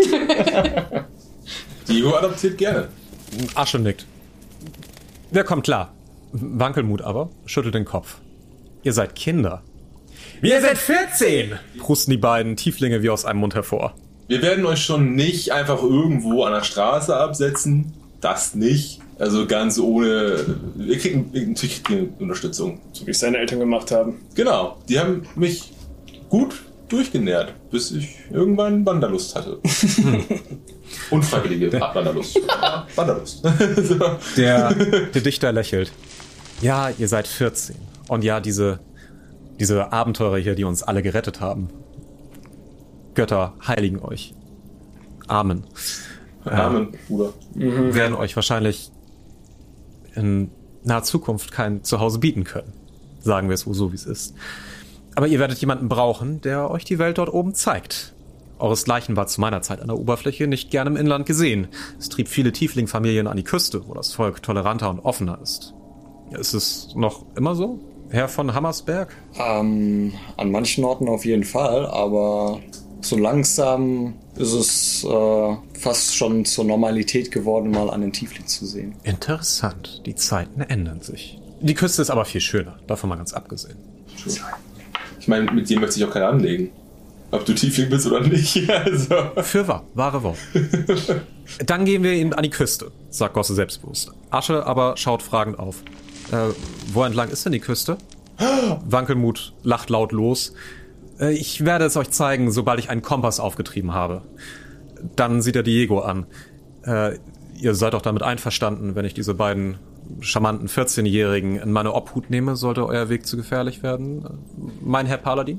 Diego adoptiert gerne. Asche nickt. Wer kommt klar? Wankelmut aber schüttelt den Kopf. Ihr seid Kinder. Wir sind 14! Prusten die beiden Tieflinge wie aus einem Mund hervor. Wir werden euch schon nicht einfach irgendwo an der Straße absetzen. Das nicht. Also ganz ohne... Wir kriegen natürlich Unterstützung. So wie es seine Eltern gemacht haben. Genau. Die haben mich gut durchgenährt, bis ich irgendwann Wanderlust hatte. Unfreiwillige Wanderlust. Wanderlust. So. Der Dichter lächelt. Ja, ihr seid 14. Und ja, diese Abenteurer hier, die uns alle gerettet haben. Götter heiligen euch. Amen. Amen, Bruder. Werden euch wahrscheinlich in naher Zukunft kein Zuhause bieten können. Sagen wir es so, wie es ist. Aber ihr werdet jemanden brauchen, der euch die Welt dort oben zeigt. Eures Leichen war zu meiner Zeit an der Oberfläche nicht gern im Inland gesehen. Es trieb viele Tiefling-Familien an die Küste, wo das Volk toleranter und offener ist. Ist es noch immer so, Herr von Hammersberg? An manchen Orten auf jeden Fall, aber so langsam ist es fast schon zur Normalität geworden, mal einen Tiefling zu sehen. Interessant, die Zeiten ändern sich. Die Küste ist aber viel schöner, davon mal ganz abgesehen. Ich meine, mit dir möchte ich auch keiner anlegen. Ob du Tiefling bist oder nicht. Also. Für wahr, wahre Worte. Dann gehen wir eben an die Küste, sagt Gosse selbstbewusst. Asche aber schaut fragend auf. Wo entlang ist denn die Küste? Wankelmut lacht laut los. Ich werde es euch zeigen, sobald ich einen Kompass aufgetrieben habe. Dann sieht er Diego an. Ihr seid doch damit einverstanden, wenn ich diese beiden charmanten 14-Jährigen in meine Obhut nehme, sollte euer Weg zu gefährlich werden? Mein Herr Paladin?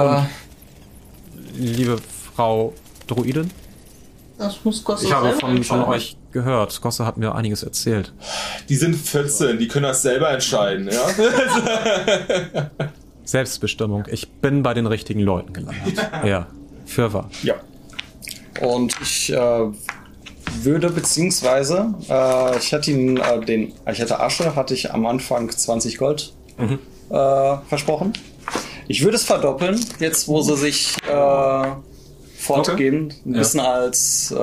Liebe Frau Druidin? Das muss Gosse Ich habe von euch gehört. Gosse hat mir einiges erzählt. Die sind 14, die können das selber entscheiden, ja? Selbstbestimmung. Ich bin bei den richtigen Leuten gelandet. Ja, für wahr. Ja. Und ich würde beziehungsweise, ich hatte Asche, hatte ich am Anfang 20 Gold versprochen. Ich würde es verdoppeln, jetzt wo sie sich fortgehen. Ein bisschen als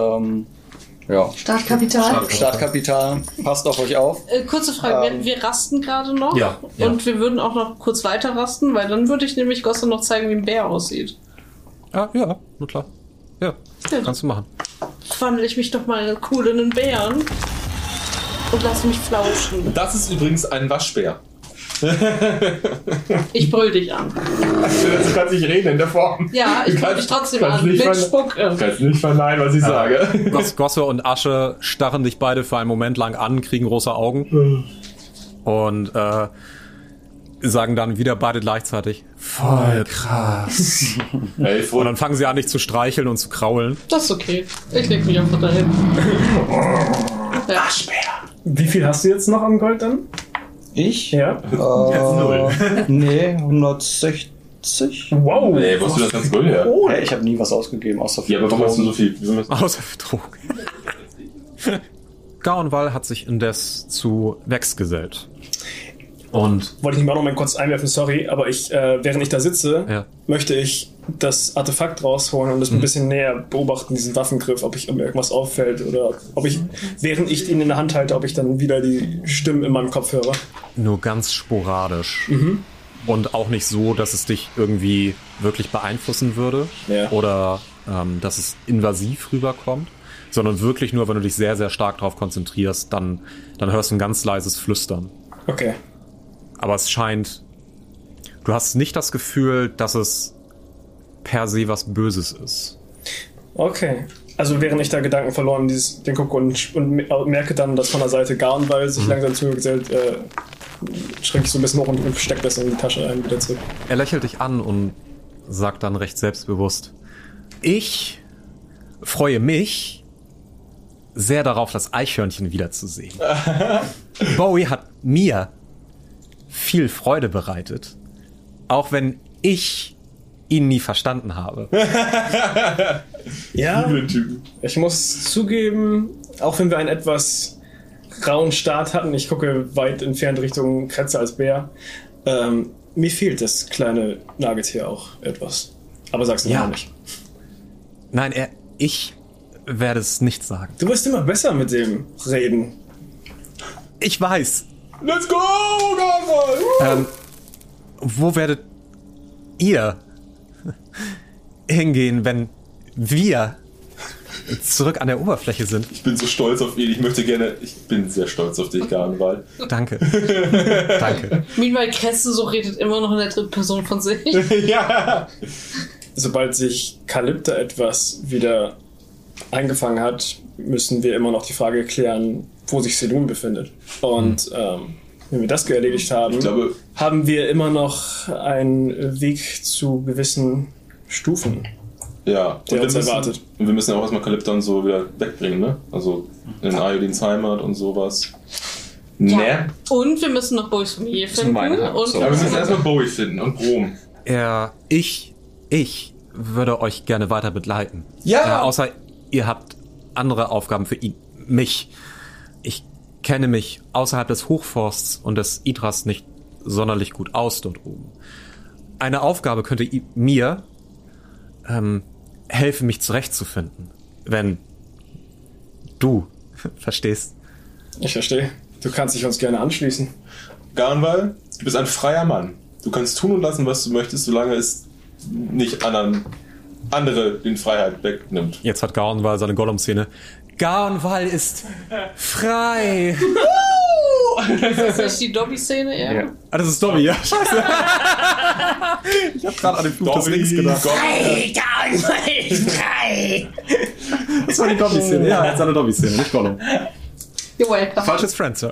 Startkapital. Passt auf euch auf. Kurze Frage, wir rasten gerade noch. Ja. Und wir würden auch noch kurz weiter rasten, weil dann würde ich nämlich Gosse noch zeigen, wie ein Bär aussieht. Ja, na klar. Ja, kannst du machen. Wandle ich mich doch mal cool in einen Bären und lass mich flauschen. Das ist übrigens ein Waschbär. Ich brüll dich an. Du kannst nicht reden in der Form. Ja, ich brüll dich trotzdem an. Mit Spuck. Kannst nicht verneinen, was ich sage. Gosse und Asche starren dich beide für einen Moment lang an, kriegen große Augen und sagen dann wieder beide gleichzeitig: Voll krass. Und dann fangen sie an, dich zu streicheln und zu kraulen. Das ist okay. Ich leg mich einfach dahin. Waschbär. Wie viel hast du jetzt noch an Gold dann? Ich? Ja. Jetzt 0. Nee, 160. Wow. Nee, wo hast du das ganz Gold her? Hey, ich habe nie was ausgegeben, außer für Ja, aber warum hast du so viel? Außer für Drogen. Gaonwal hat sich indes zu Vex gesellt. Und wollte ich mir auch noch mal kurz einwerfen, sorry, aber während ich da sitze, möchte ich das Artefakt rausholen und das ein bisschen näher beobachten, diesen Waffengriff, ob mir irgendwas auffällt oder ob ich, während ich ihn in der Hand halte, ob ich dann wieder die Stimmen in meinem Kopf höre. Nur ganz sporadisch. Und auch nicht so, dass es dich irgendwie wirklich beeinflussen würde oder dass es invasiv rüberkommt, sondern wirklich nur, wenn du dich sehr, sehr stark darauf konzentrierst, dann hörst du ein ganz leises Flüstern. Okay. Aber es scheint, du hast nicht das Gefühl, dass es per se was Böses ist. Okay. Also während ich da Gedanken verloren den gucke und merke dann, dass von der Seite Garnwall sich langsam zu mir gesellt, schrecke ich so ein bisschen hoch und stecke das in die Tasche ein, wieder zurück. Er lächelt dich an und sagt dann recht selbstbewusst: Ich freue mich sehr darauf, das Eichhörnchen wiederzusehen. Bowie hat mir viel Freude bereitet, auch wenn ich ihn nie verstanden habe. Ja, ich muss zugeben, auch wenn wir einen etwas rauen Start hatten, ich gucke weit entfernt Richtung Kretze als Bär, mir fehlt das kleine Nagetier auch etwas. Aber sag's mir nicht. Nein, ich werde es nicht sagen. Du wirst immer besser mit dem Reden. Ich weiß. Let's go, Garnwall! Wo werdet ihr hingehen, wenn wir zurück an der Oberfläche sind? Ich bin so stolz auf ihn. Ich bin sehr stolz auf dich, Garnwall. Danke. Danke. Meanwhile, Kretze so redet immer noch in der dritten Person von sich. Ja. Sobald sich Kalypta etwas wieder eingefangen hat, müssen wir immer noch die Frage klären, wo sich Selûne befindet. Und wenn wir das erledigt haben, haben wir immer noch einen Weg zu gewissen Stufen. Ja, der uns erwartet. Und wir müssen ja auch erstmal Kalypta und so wieder wegbringen, ne? Also in Ayodins Heimat und sowas. Ja. Ne? Und wir müssen noch Bowies Familie finden. Aber wir müssen erstmal Bowie finden und Brom. Ich würde euch gerne weiter begleiten. Ja! Außer ihr habt andere Aufgaben für mich. Ich kenne mich außerhalb des Hochforsts und des Idras nicht sonderlich gut aus dort oben. Eine Aufgabe könnte mir helfen, mich zurechtzufinden. Wenn du verstehst. Ich verstehe. Du kannst dich uns gerne anschließen. Garnwall, du bist ein freier Mann. Du kannst tun und lassen, was du möchtest, solange es nicht andere den Freiheit wegnimmt. Jetzt hat Garnwall seine Gollum-Szene. Garnwall ist frei! Ist das nicht die Dobby-Szene eher? Ja. Ah, das ist Dobby, ja. Scheiße. Ich hab gerade an den Fluch des Links gedacht. Frei, Garnwall ist frei! Das war die Dobby-Szene. Ja, jetzt eine Dobby-Szene, nicht Gollum. You're welcome. Falsches Franchise.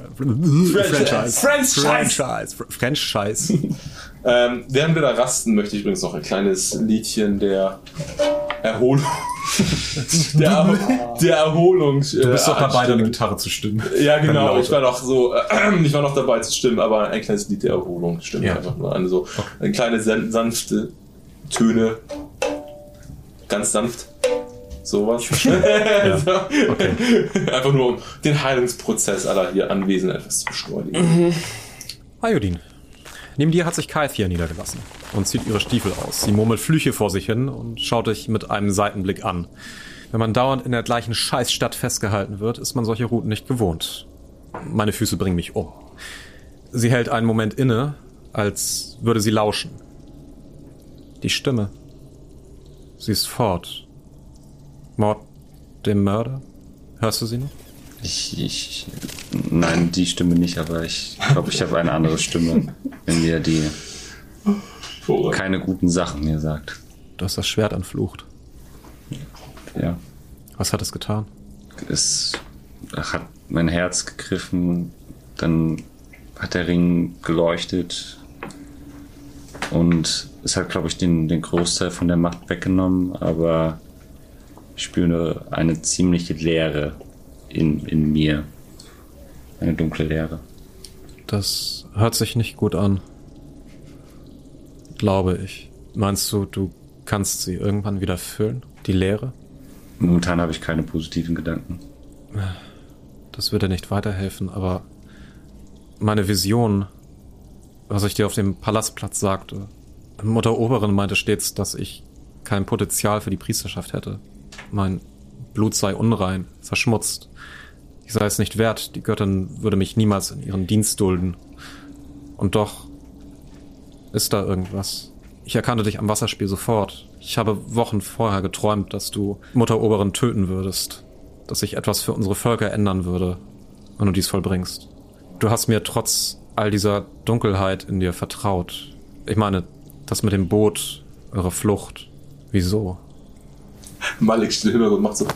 Während wir da rasten, möchte ich übrigens noch ein kleines Liedchen der Erholung. der Erholung. Du bist doch dabei, deine Gitarre zu stimmen. Ja, genau. Ich war noch dabei zu stimmen, aber ein kleines Lied der Erholung stimmt einfach nur an. So eine kleine sanfte Töne. Ganz sanft. Sowas. Ja. Okay. Einfach nur, um den Heilungsprozess aller hier Anwesenden etwas zu beschleunigen. Ayodin. Neben dir hat sich Kaithia niedergelassen und zieht ihre Stiefel aus. Sie murmelt Flüche vor sich hin und schaut dich mit einem Seitenblick an. Wenn man dauernd in der gleichen Scheißstadt festgehalten wird, ist man solche Routen nicht gewohnt. Meine Füße bringen mich um. Sie hält einen Moment inne, als würde sie lauschen. Die Stimme. Sie ist fort. Mord dem Mörder? Hörst du sie noch? Nein, die Stimme nicht, aber ich glaube, ich habe eine andere Stimme, wenn mir die keine guten Sachen mir sagt. Du hast das Schwert entflucht. Ja. Was hat es getan? Es hat mein Herz gegriffen, dann hat der Ring geleuchtet und es hat, glaube ich, den Großteil von der Macht weggenommen, aber ich spüre eine ziemliche Leere in mir. Eine dunkle Leere. Das hört sich nicht gut an. Glaube ich. Meinst du, du kannst sie irgendwann wieder füllen? Die Leere? Momentan habe ich keine positiven Gedanken. Das würde nicht weiterhelfen, aber meine Vision, was ich dir auf dem Palastplatz sagte, Mutter Oberin meinte stets, dass ich kein Potenzial für die Priesterschaft hätte. Mein Blut sei unrein, verschmutzt. Ich sei es nicht wert, die Göttin würde mich niemals in ihren Dienst dulden. Und doch ist da irgendwas. Ich erkannte dich am Wasserspiel sofort. Ich habe Wochen vorher geträumt, dass du Mutter Oberin töten würdest. dass sich etwas für unsere Völker ändern würde, wenn du dies vollbringst. Du hast mir trotz all dieser Dunkelheit in dir vertraut. Ich meine, das mit dem Boot, eure Flucht. Wieso? Malik steht im Hintergrund und macht so.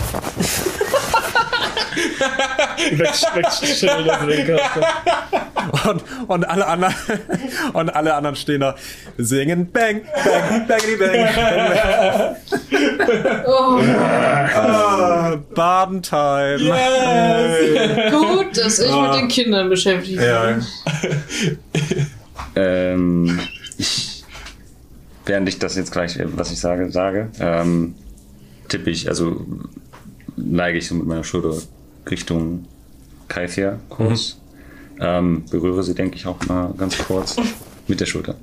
Wegschütteln das Lenker. Und alle anderen stehen da, singen Bang, Bang, Bangity Bang. Badentime. Yes. Gut, dass ich mit den Kindern beschäftigt bin. Während ich das jetzt gleich, was ich sage, tippe ich, also neige ich so mit meiner Schulter Richtung Kaithia kurz. Berühre sie, denke ich, auch mal ganz kurz mit der Schulter.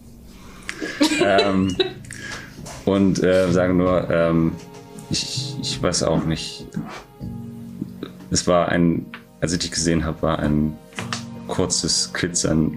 Und sage nur, ich weiß auch nicht. Es war als ich dich gesehen habe, war ein kurzes Glitzern,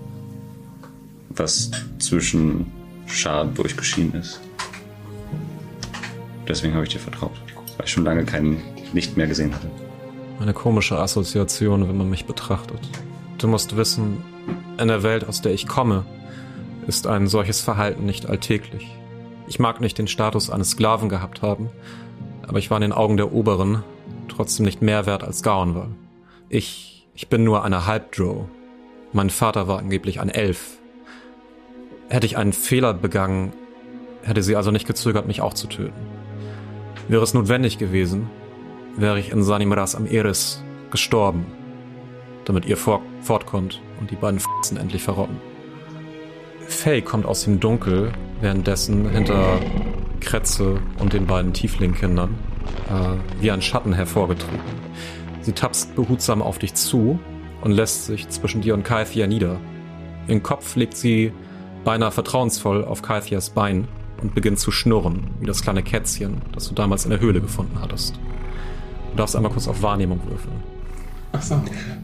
was zwischen Scharen durchgeschienen ist. Deswegen habe ich dir vertraut, weil ich schon lange kein Licht mehr gesehen hatte. Eine komische Assoziation, wenn man mich betrachtet. Du musst wissen, in der Welt, aus der ich komme, ist ein solches Verhalten nicht alltäglich. Ich mag nicht den Status eines Sklaven gehabt haben, aber ich war in den Augen der Oberen trotzdem nicht mehr wert als Gaunwall. Ich bin nur eine Halbdrow. Mein Vater war angeblich ein Elf. Hätte ich einen Fehler begangen, hätte sie also nicht gezögert, mich auch zu töten. Wäre es notwendig gewesen, wäre ich in Sanimras am Eris gestorben, damit ihr fort konnt und die beiden F***en endlich verrotten. Faye kommt aus dem Dunkel, währenddessen hinter Kretze und den beiden Tiefling-Kindern wie ein Schatten hervorgetreten. Sie tapst behutsam auf dich zu und lässt sich zwischen dir und Kaithia nieder. Den Kopf legt sie beinahe vertrauensvoll auf Kaithias Bein und beginnt zu schnurren, wie das kleine Kätzchen, das du damals in der Höhle gefunden hattest. Du darfst einmal kurz auf Wahrnehmung würfeln. Ach so.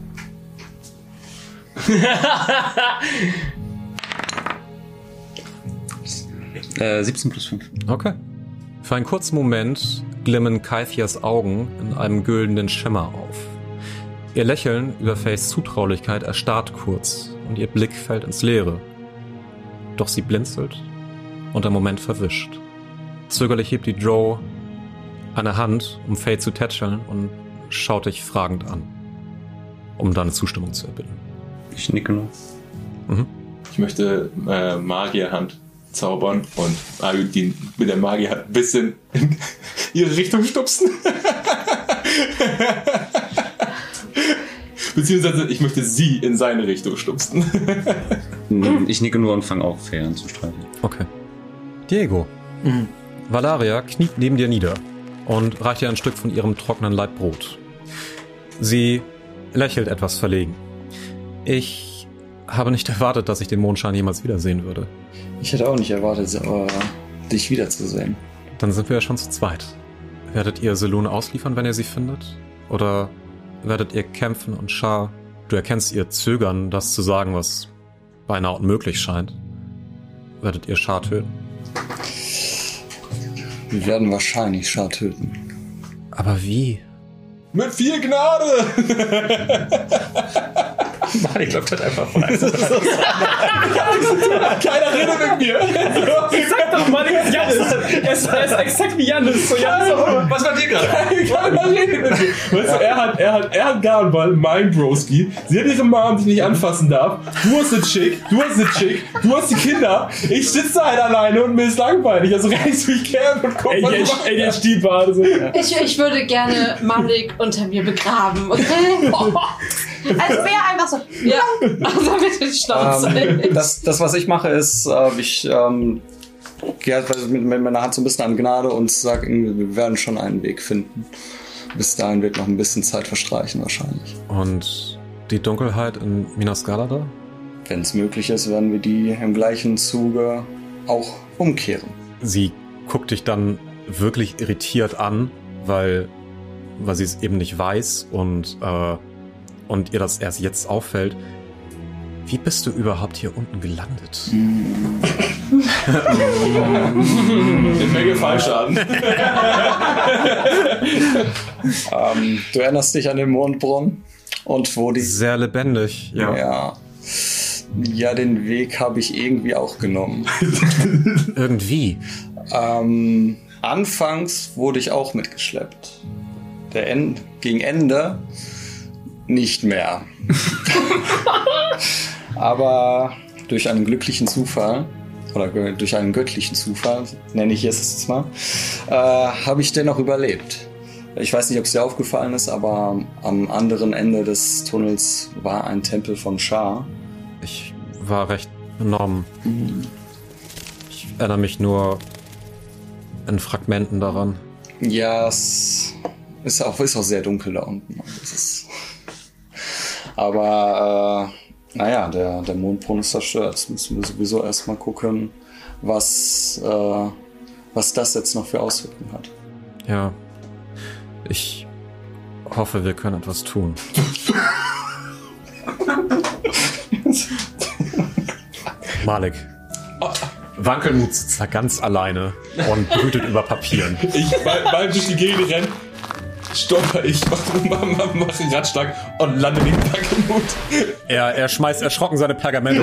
17 plus 5. Okay. Für einen kurzen Moment glimmen Kaithias Augen in einem güldenen Schimmer auf. Ihr Lächeln über Fays Zutraulichkeit erstarrt kurz und ihr Blick fällt ins Leere. Doch sie blinzelt und der Moment verwischt. Zögerlich hebt die Drow eine Hand, um Faye zu tätscheln und schaut dich fragend an, um deine Zustimmung zu erbitten. Ich nicke nur. Mhm. Ich möchte Magierhand zaubern und Ayudin mit der Magierhand ein bisschen in ihre Richtung stupsen. Beziehungsweise ich möchte sie in seine Richtung stupsen. Ich nicke nur und fange auch Faye an zu streichen. Okay. Diego. Valaria kniet neben dir nieder und reicht dir ein Stück von ihrem trockenen Laib Brot. Sie lächelt etwas verlegen. Ich habe nicht erwartet, dass ich den Mondschein jemals wiedersehen würde. Ich hätte auch nicht erwartet, dich wiederzusehen. Dann sind wir ja schon zu zweit. Werdet ihr Selûne ausliefern, wenn ihr sie findet? Oder werdet ihr kämpfen und Shar? Du erkennst ihr Zögern, das zu sagen, was beinahe unmöglich scheint. Werdet ihr Shar töten? Wir werden wahrscheinlich Shar töten. Aber wie? Mit viel Gnade! Mann, ich glaube, das einfach voll. Keiner redet mit mir. Sag doch mal, Janis. Er ist exakt wie Janis. So, Janis, was war dir gerade? Keiner redet mit mir. Weißt du, er hat Garnball, mein Broski. Sie hat ihre Mom, die ich nicht anfassen darf. Du hast eine Chick, du hast die Kinder. Ich sitze halt alleine und mir ist langweilig. Also reiß mich gern und guck, was ich mache. ADHD-Bade. Ich würde gerne Malik unter mir begraben, okay? Als wäre einfach so. Ja, also mit den Schnauze. Das, was ich mache, ist, ich gehe halt mit meiner Hand so ein bisschen an Gnade und sage, wir werden schon einen Weg finden. Bis dahin wird noch ein bisschen Zeit verstreichen wahrscheinlich. Und die Dunkelheit in Minas Galada? Wenn es möglich ist, werden wir die im gleichen Zuge auch umkehren. Sie guckt dich dann wirklich irritiert an, weil sie es eben nicht weiß und ihr das erst jetzt auffällt. Wie bist du überhaupt hier unten gelandet? Eine Menge Fallschaden. Du erinnerst dich an den Mondbrunnen? Und wo die... Sehr lebendig, ja. Ja, den Weg habe ich irgendwie auch genommen. Irgendwie? Anfangs wurde ich auch mitgeschleppt. Gegen Ende nicht mehr. Aber durch einen glücklichen Zufall, oder durch einen göttlichen Zufall, nenne ich es jetzt mal, habe ich dennoch überlebt. Ich weiß nicht, ob es dir aufgefallen ist, aber am anderen Ende des Tunnels war ein Tempel von Shar. Ich war recht benommen. Ich erinnere mich nur in Fragmenten daran. Ja, es ist auch sehr dunkel da unten. Aber naja, der Mondbrunnen ist zerstört. Jetzt müssen wir sowieso erstmal gucken, was das jetzt noch für Auswirkungen hat. Ja. Ich hoffe, wir können etwas tun. Malik. Wankelmut sitzt da ganz alleine und brütet über Papieren. Weil ich durch die Gegend renne, stolper ich, mache einen Radschlag und lande neben Wankelmut. Er schmeißt erschrocken seine Pergamente.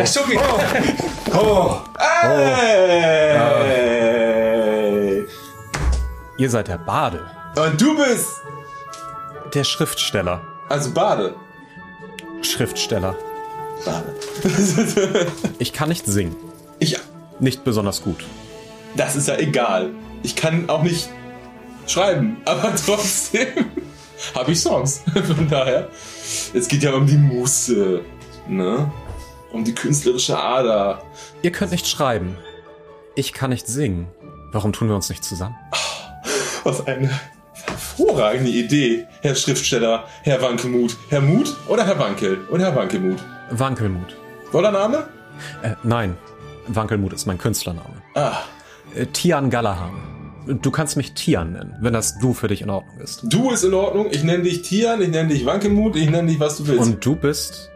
Hey. Ihr seid der Bade. Und du bist... Der Schriftsteller. Also Bade. Schriftsteller. Bade. Ich kann nicht singen. Nicht besonders gut. Das ist ja egal. Ich kann auch nicht schreiben, aber trotzdem habe ich Songs. Von daher, es geht ja um die Muße, ne? Um die künstlerische Ader. Ihr könnt nicht schreiben. Ich kann nicht singen. Warum tun wir uns nicht zusammen? Was eine hervorragende Idee, Herr Schriftsteller, Herr Wankelmut. Herr Mut oder Herr Wankel? Und Herr Wankelmut? Wankelmut. Voller Name? Nein. Wankelmut ist mein Künstlername. Ah. Tian Gallahan. Du kannst mich Tian nennen, wenn das Du für dich in Ordnung ist. Du ist in Ordnung. Ich nenne dich Tian, ich nenne dich Wankelmut, ich nenne dich, was du willst. Und du bist?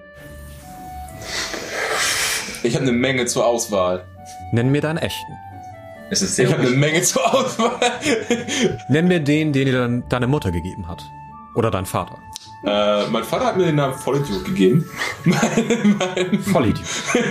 Ich habe eine Menge zur Auswahl. Nenn mir deinen echten. Ich habe eine Menge zur Auswahl. Nenn mir den dir deine Mutter gegeben hat. Oder dein Vater. Mein Vater hat mir den Namen Vollidiot gegeben. Vollidiot.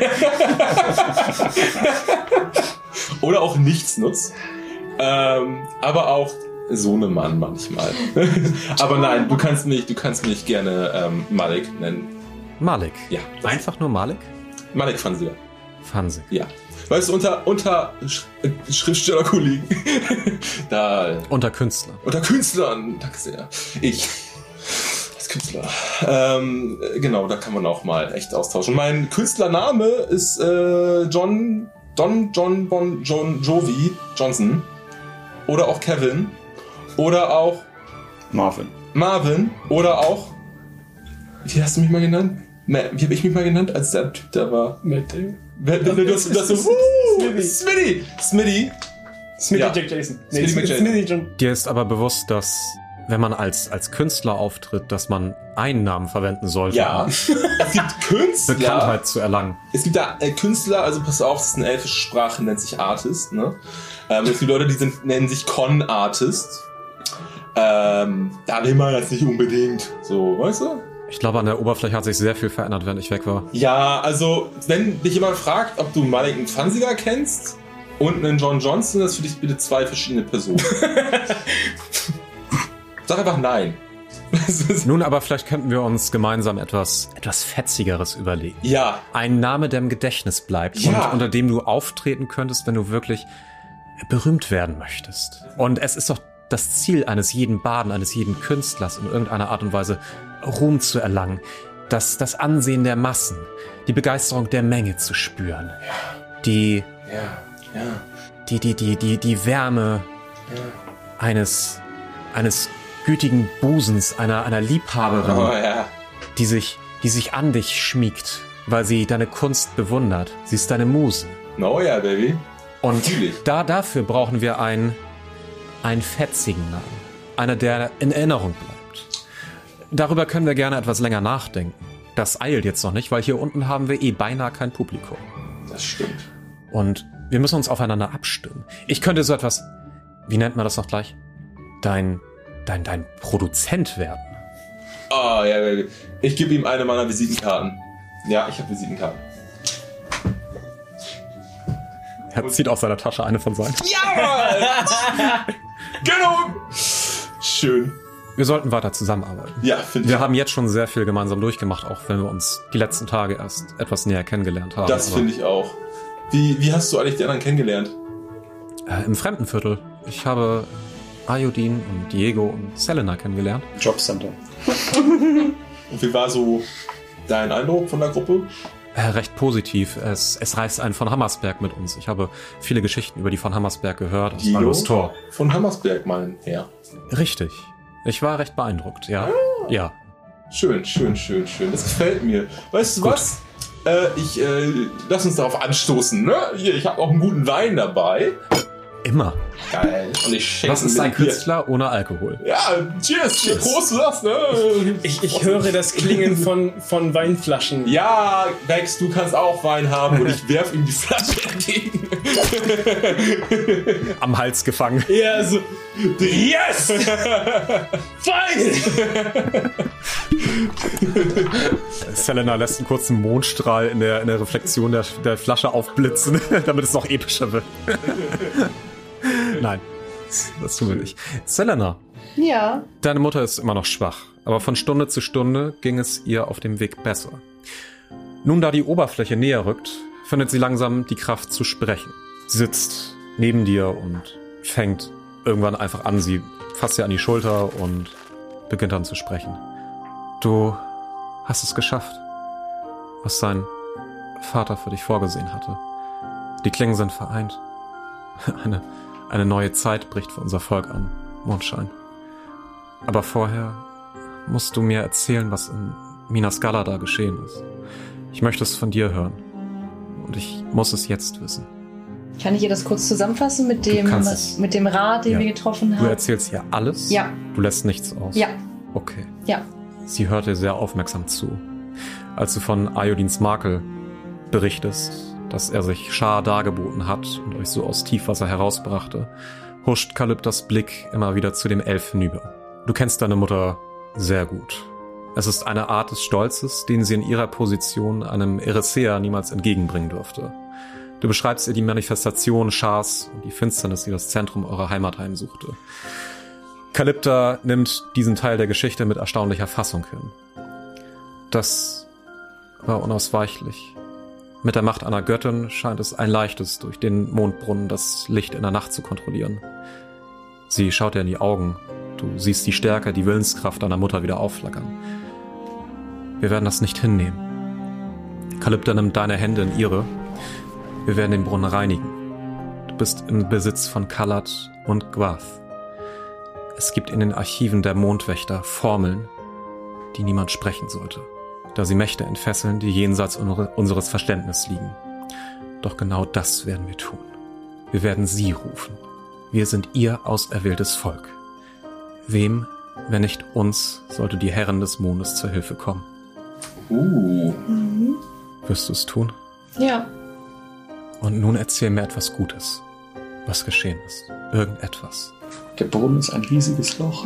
Oder auch Nichtsnutz. Aber auch Sohnemann manchmal. Aber nein, du kannst mich gerne Malik nennen. Malik? Ja. Einfach nur Malik? Malik Fansiger. Fansiger. Ja. Weißt du, unter Schriftstellerkollegen. Unter Künstlern. Unter Künstlern, danke sehr. Ich als Künstler. Genau, da kann man auch mal echt austauschen. Mein Künstlername ist John Bon Jovi Johnson. Oder auch Kevin. Oder auch Marvin. Oder auch... Wie hast du mich mal genannt? Wie habe ich mich mal genannt, als der Typ da war? Matt Damon. Smitty. Jack Jason. Nee, Smitty John. Dir ist aber bewusst, dass, wenn man als Künstler auftritt, dass man einen Namen verwenden sollte. Ja. Es gibt Künstler. Bekanntheit zu erlangen. Es gibt da Künstler, also pass auf, das ist eine elfische Sprache, nennt sich Artist, ne? Es gibt Leute, die nennen sich Con-Artist. Da will man das nicht unbedingt. So, weißt du? Ich glaube, an der Oberfläche hat sich sehr viel verändert, während ich weg war. Ja, also, wenn dich jemand fragt, ob du Malik einen Fansiger kennst und einen John Johnson, das ist für dich bitte zwei verschiedene Personen. Sag einfach nein. Nun, aber vielleicht könnten wir uns gemeinsam etwas Fetzigeres überlegen. Ja. Ein Name, der im Gedächtnis bleibt und unter dem du auftreten könntest, wenn du wirklich berühmt werden möchtest. Und es ist doch das Ziel eines jeden Baden, eines jeden Künstlers, in irgendeiner Art und Weise Ruhm zu erlangen, das Ansehen der Massen, die Begeisterung der Menge zu spüren, die Wärme eines gütigen Busens, einer Liebhaberin, die sich an dich schmiegt, weil sie deine Kunst bewundert. Sie ist deine Muse. Oh ja, Baby. Und dafür brauchen wir einen fetzigen Namen. Einer, der in Erinnerung bleibt. Darüber können wir gerne etwas länger nachdenken. das eilt jetzt noch nicht, weil hier unten haben wir beinahe kein Publikum. Das stimmt. Und wir müssen uns aufeinander abstimmen. Ich könnte so etwas, wie nennt man das noch gleich? Dein Produzent werden. Ah, ja, ich gebe ihm eine meiner Visitenkarten. Ja, ich habe Visitenkarten. Er zieht aus seiner Tasche eine von seinen. Ja! Genau! Schön. Wir sollten weiter zusammenarbeiten. Ja, finde ich. Wir haben jetzt schon sehr viel gemeinsam durchgemacht, auch wenn wir uns die letzten Tage erst etwas näher kennengelernt haben. Das finde ich auch. Wie hast du eigentlich die anderen kennengelernt? Im Fremdenviertel. Ich habe Ayodin und Diego und Selena kennengelernt. Jobcenter. Und wie war so dein Eindruck von der Gruppe? Recht positiv. Es reist ein von Hammersberg mit uns. Ich habe viele Geschichten über die von Hammersberg gehört. Aus Malus Tor. Von Hammersberg, mein Herr. Richtig. Ich war recht beeindruckt, ja. Ah. Ja. Schön. Das gefällt mir. Weißt du was? Lass uns darauf anstoßen, ne? Hier, ich habe auch einen guten Wein dabei. Immer. Geil. Und ich schenke Was ist ein Künstler ohne Alkohol? Ja, cheers. Prost, du das, ne? Ich höre das Klingen von Weinflaschen. Ja, Bex, du kannst auch Wein haben und ich werf ihm die Flasche entgegen. Am Hals gefangen. Ja, so. Yes! Wein! Selena lässt einen kurzen Mondstrahl in der Reflexion der Flasche aufblitzen, damit es noch epischer wird. Nein, das tun wir nicht. Selena. Ja. Deine Mutter ist immer noch schwach, aber von Stunde zu Stunde ging es ihr auf dem Weg besser. Nun, da die Oberfläche näher rückt, findet sie langsam die Kraft zu sprechen. Sie sitzt neben dir und fängt irgendwann einfach an. Sie fasst dir an die Schulter und beginnt dann zu sprechen. Du hast es geschafft, was dein Vater für dich vorgesehen hatte. Die Klingen sind vereint. Eine neue Zeit bricht für unser Volk an, Mondschein. Aber vorher musst du mir erzählen, was in Minas Galada geschehen ist. Ich möchte es von dir hören. Und ich muss es jetzt wissen. Kann ich ihr das kurz zusammenfassen mit dem Rat, den wir getroffen haben? Du erzählst ihr alles? Ja. Du lässt nichts aus? Ja. Okay. Ja. Sie hört dir sehr aufmerksam zu. Als du von Ayodins Makel berichtest, dass er sich Schar dargeboten hat und euch so aus Tiefwasser herausbrachte, huscht Kalyptas Blick immer wieder zu dem Elf hinüber. Du kennst deine Mutter sehr gut. Es ist eine Art des Stolzes, den sie in ihrer Position einem Erisea niemals entgegenbringen dürfte. Du beschreibst ihr die Manifestation Schars und die Finsternis, die das Zentrum eurer Heimat heimsuchte. Kalypta nimmt diesen Teil der Geschichte mit erstaunlicher Fassung hin. Das war unausweichlich. Mit der Macht einer Göttin scheint es ein leichtes, durch den Mondbrunnen das Licht in der Nacht zu kontrollieren. Sie schaut dir in die Augen. Du siehst die Stärke, die Willenskraft deiner Mutter wieder aufflackern. Wir werden das nicht hinnehmen. Kalypta nimmt deine Hände in ihre. Wir werden den Brunnen reinigen. Du bist im Besitz von Kalat und Gwath. Es gibt in den Archiven der Mondwächter Formeln, die niemand sprechen sollte, da sie Mächte entfesseln, die jenseits unseres Verständnisses liegen. Doch genau das werden wir tun. Wir werden sie rufen. Wir sind ihr auserwähltes Volk. Wem, wenn nicht uns, sollte die Herrin des Mondes zur Hilfe kommen? Wirst du es tun? Ja. Und nun erzähl mir etwas Gutes, was geschehen ist. Irgendetwas. Der Brunnen ist ein riesiges Loch.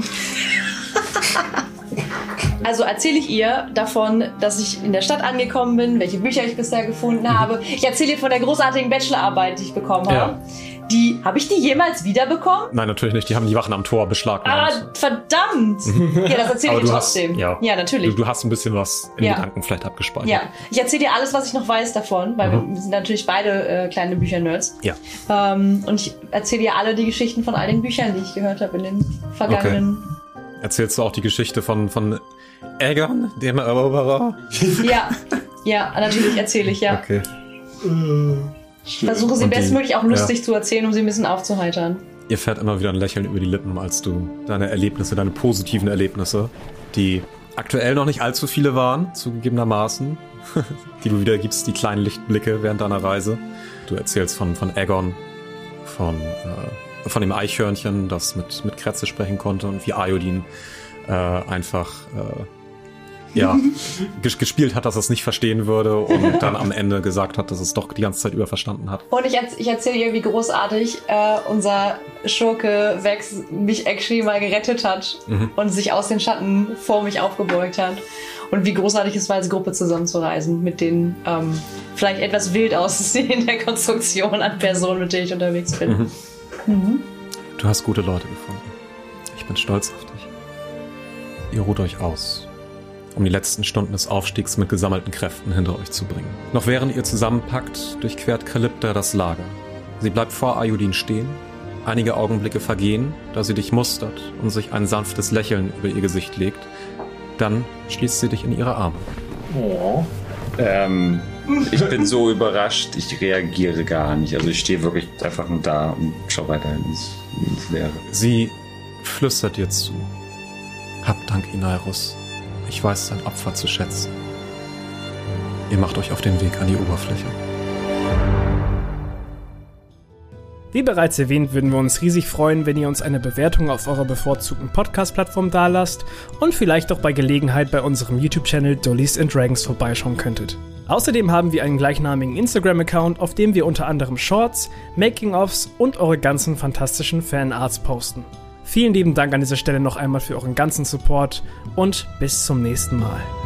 Also erzähle ich ihr davon, dass ich in der Stadt angekommen bin, welche Bücher ich bisher gefunden habe. Ich erzähle ihr von der großartigen Bachelorarbeit, die ich bekommen habe. Habe ich die jemals wiederbekommen? Nein, natürlich nicht. Die haben die Wachen am Tor beschlagnahmt. Verdammt! Ja, das erzähle ich trotzdem. Ja, natürlich. Du hast ein bisschen was in Gedanken vielleicht abgespeichert. Ja, ich erzähle dir alles, was ich noch weiß davon, weil wir sind natürlich beide kleine Bücher-Nerds. Ja. Und ich erzähle dir alle die Geschichten von all den Büchern, die ich gehört habe in den vergangenen... Okay. Erzählst du auch die Geschichte von Aegon, dem Eroberer? Ja, natürlich erzähle ich, ja. Okay. Ich versuche sie bestmöglich auch lustig zu erzählen, um sie ein bisschen aufzuheitern. Ihr fährt immer wieder ein Lächeln über die Lippen, als du deine Erlebnisse, deine positiven Erlebnisse, die aktuell noch nicht allzu viele waren, zugegebenermaßen, die du wiedergibst, die kleinen Lichtblicke während deiner Reise. Du erzählst von Aegon, von dem Eichhörnchen, das mit Kretze sprechen konnte und wie Ayodin einfach gespielt hat, dass er es nicht verstehen würde und dann am Ende gesagt hat, dass es doch die ganze Zeit über verstanden hat. Und ich erzähle ihr, wie großartig unser Schurke Vex mich actually mal gerettet hat und sich aus den Schatten vor mich aufgebeugt hat. Und wie großartig es war, als Gruppe zusammenzureisen mit den vielleicht etwas wild aussehenden Konstruktion an Personen, mit denen ich unterwegs bin. Du hast gute Leute gefunden. Ich bin stolz auf dich. Ihr ruht euch aus, um die letzten Stunden des Aufstiegs mit gesammelten Kräften hinter euch zu bringen. Noch während ihr zusammenpackt, durchquert Kalypda das Lager. Sie bleibt vor Ayudin stehen. Einige Augenblicke vergehen, da sie dich mustert und sich ein sanftes Lächeln über ihr Gesicht legt. Dann schließt sie dich in ihre Arme. Oh. Ich bin so überrascht, ich reagiere gar nicht. Also ich stehe wirklich einfach nur da und schaue weiter ins Leere. Sie flüstert dir zu. Hab Dank, Inairus. Ich weiß dein Opfer zu schätzen. Ihr macht euch auf den Weg an die Oberfläche. Wie bereits erwähnt, würden wir uns riesig freuen, wenn ihr uns eine Bewertung auf eurer bevorzugten Podcast-Plattform dalasst und vielleicht auch bei Gelegenheit bei unserem YouTube-Channel Dullies and Dragons vorbeischauen könntet. Außerdem haben wir einen gleichnamigen Instagram-Account, auf dem wir unter anderem Shorts, Making-ofs und eure ganzen fantastischen Fanarts posten. Vielen lieben Dank an dieser Stelle noch einmal für euren ganzen Support und bis zum nächsten Mal.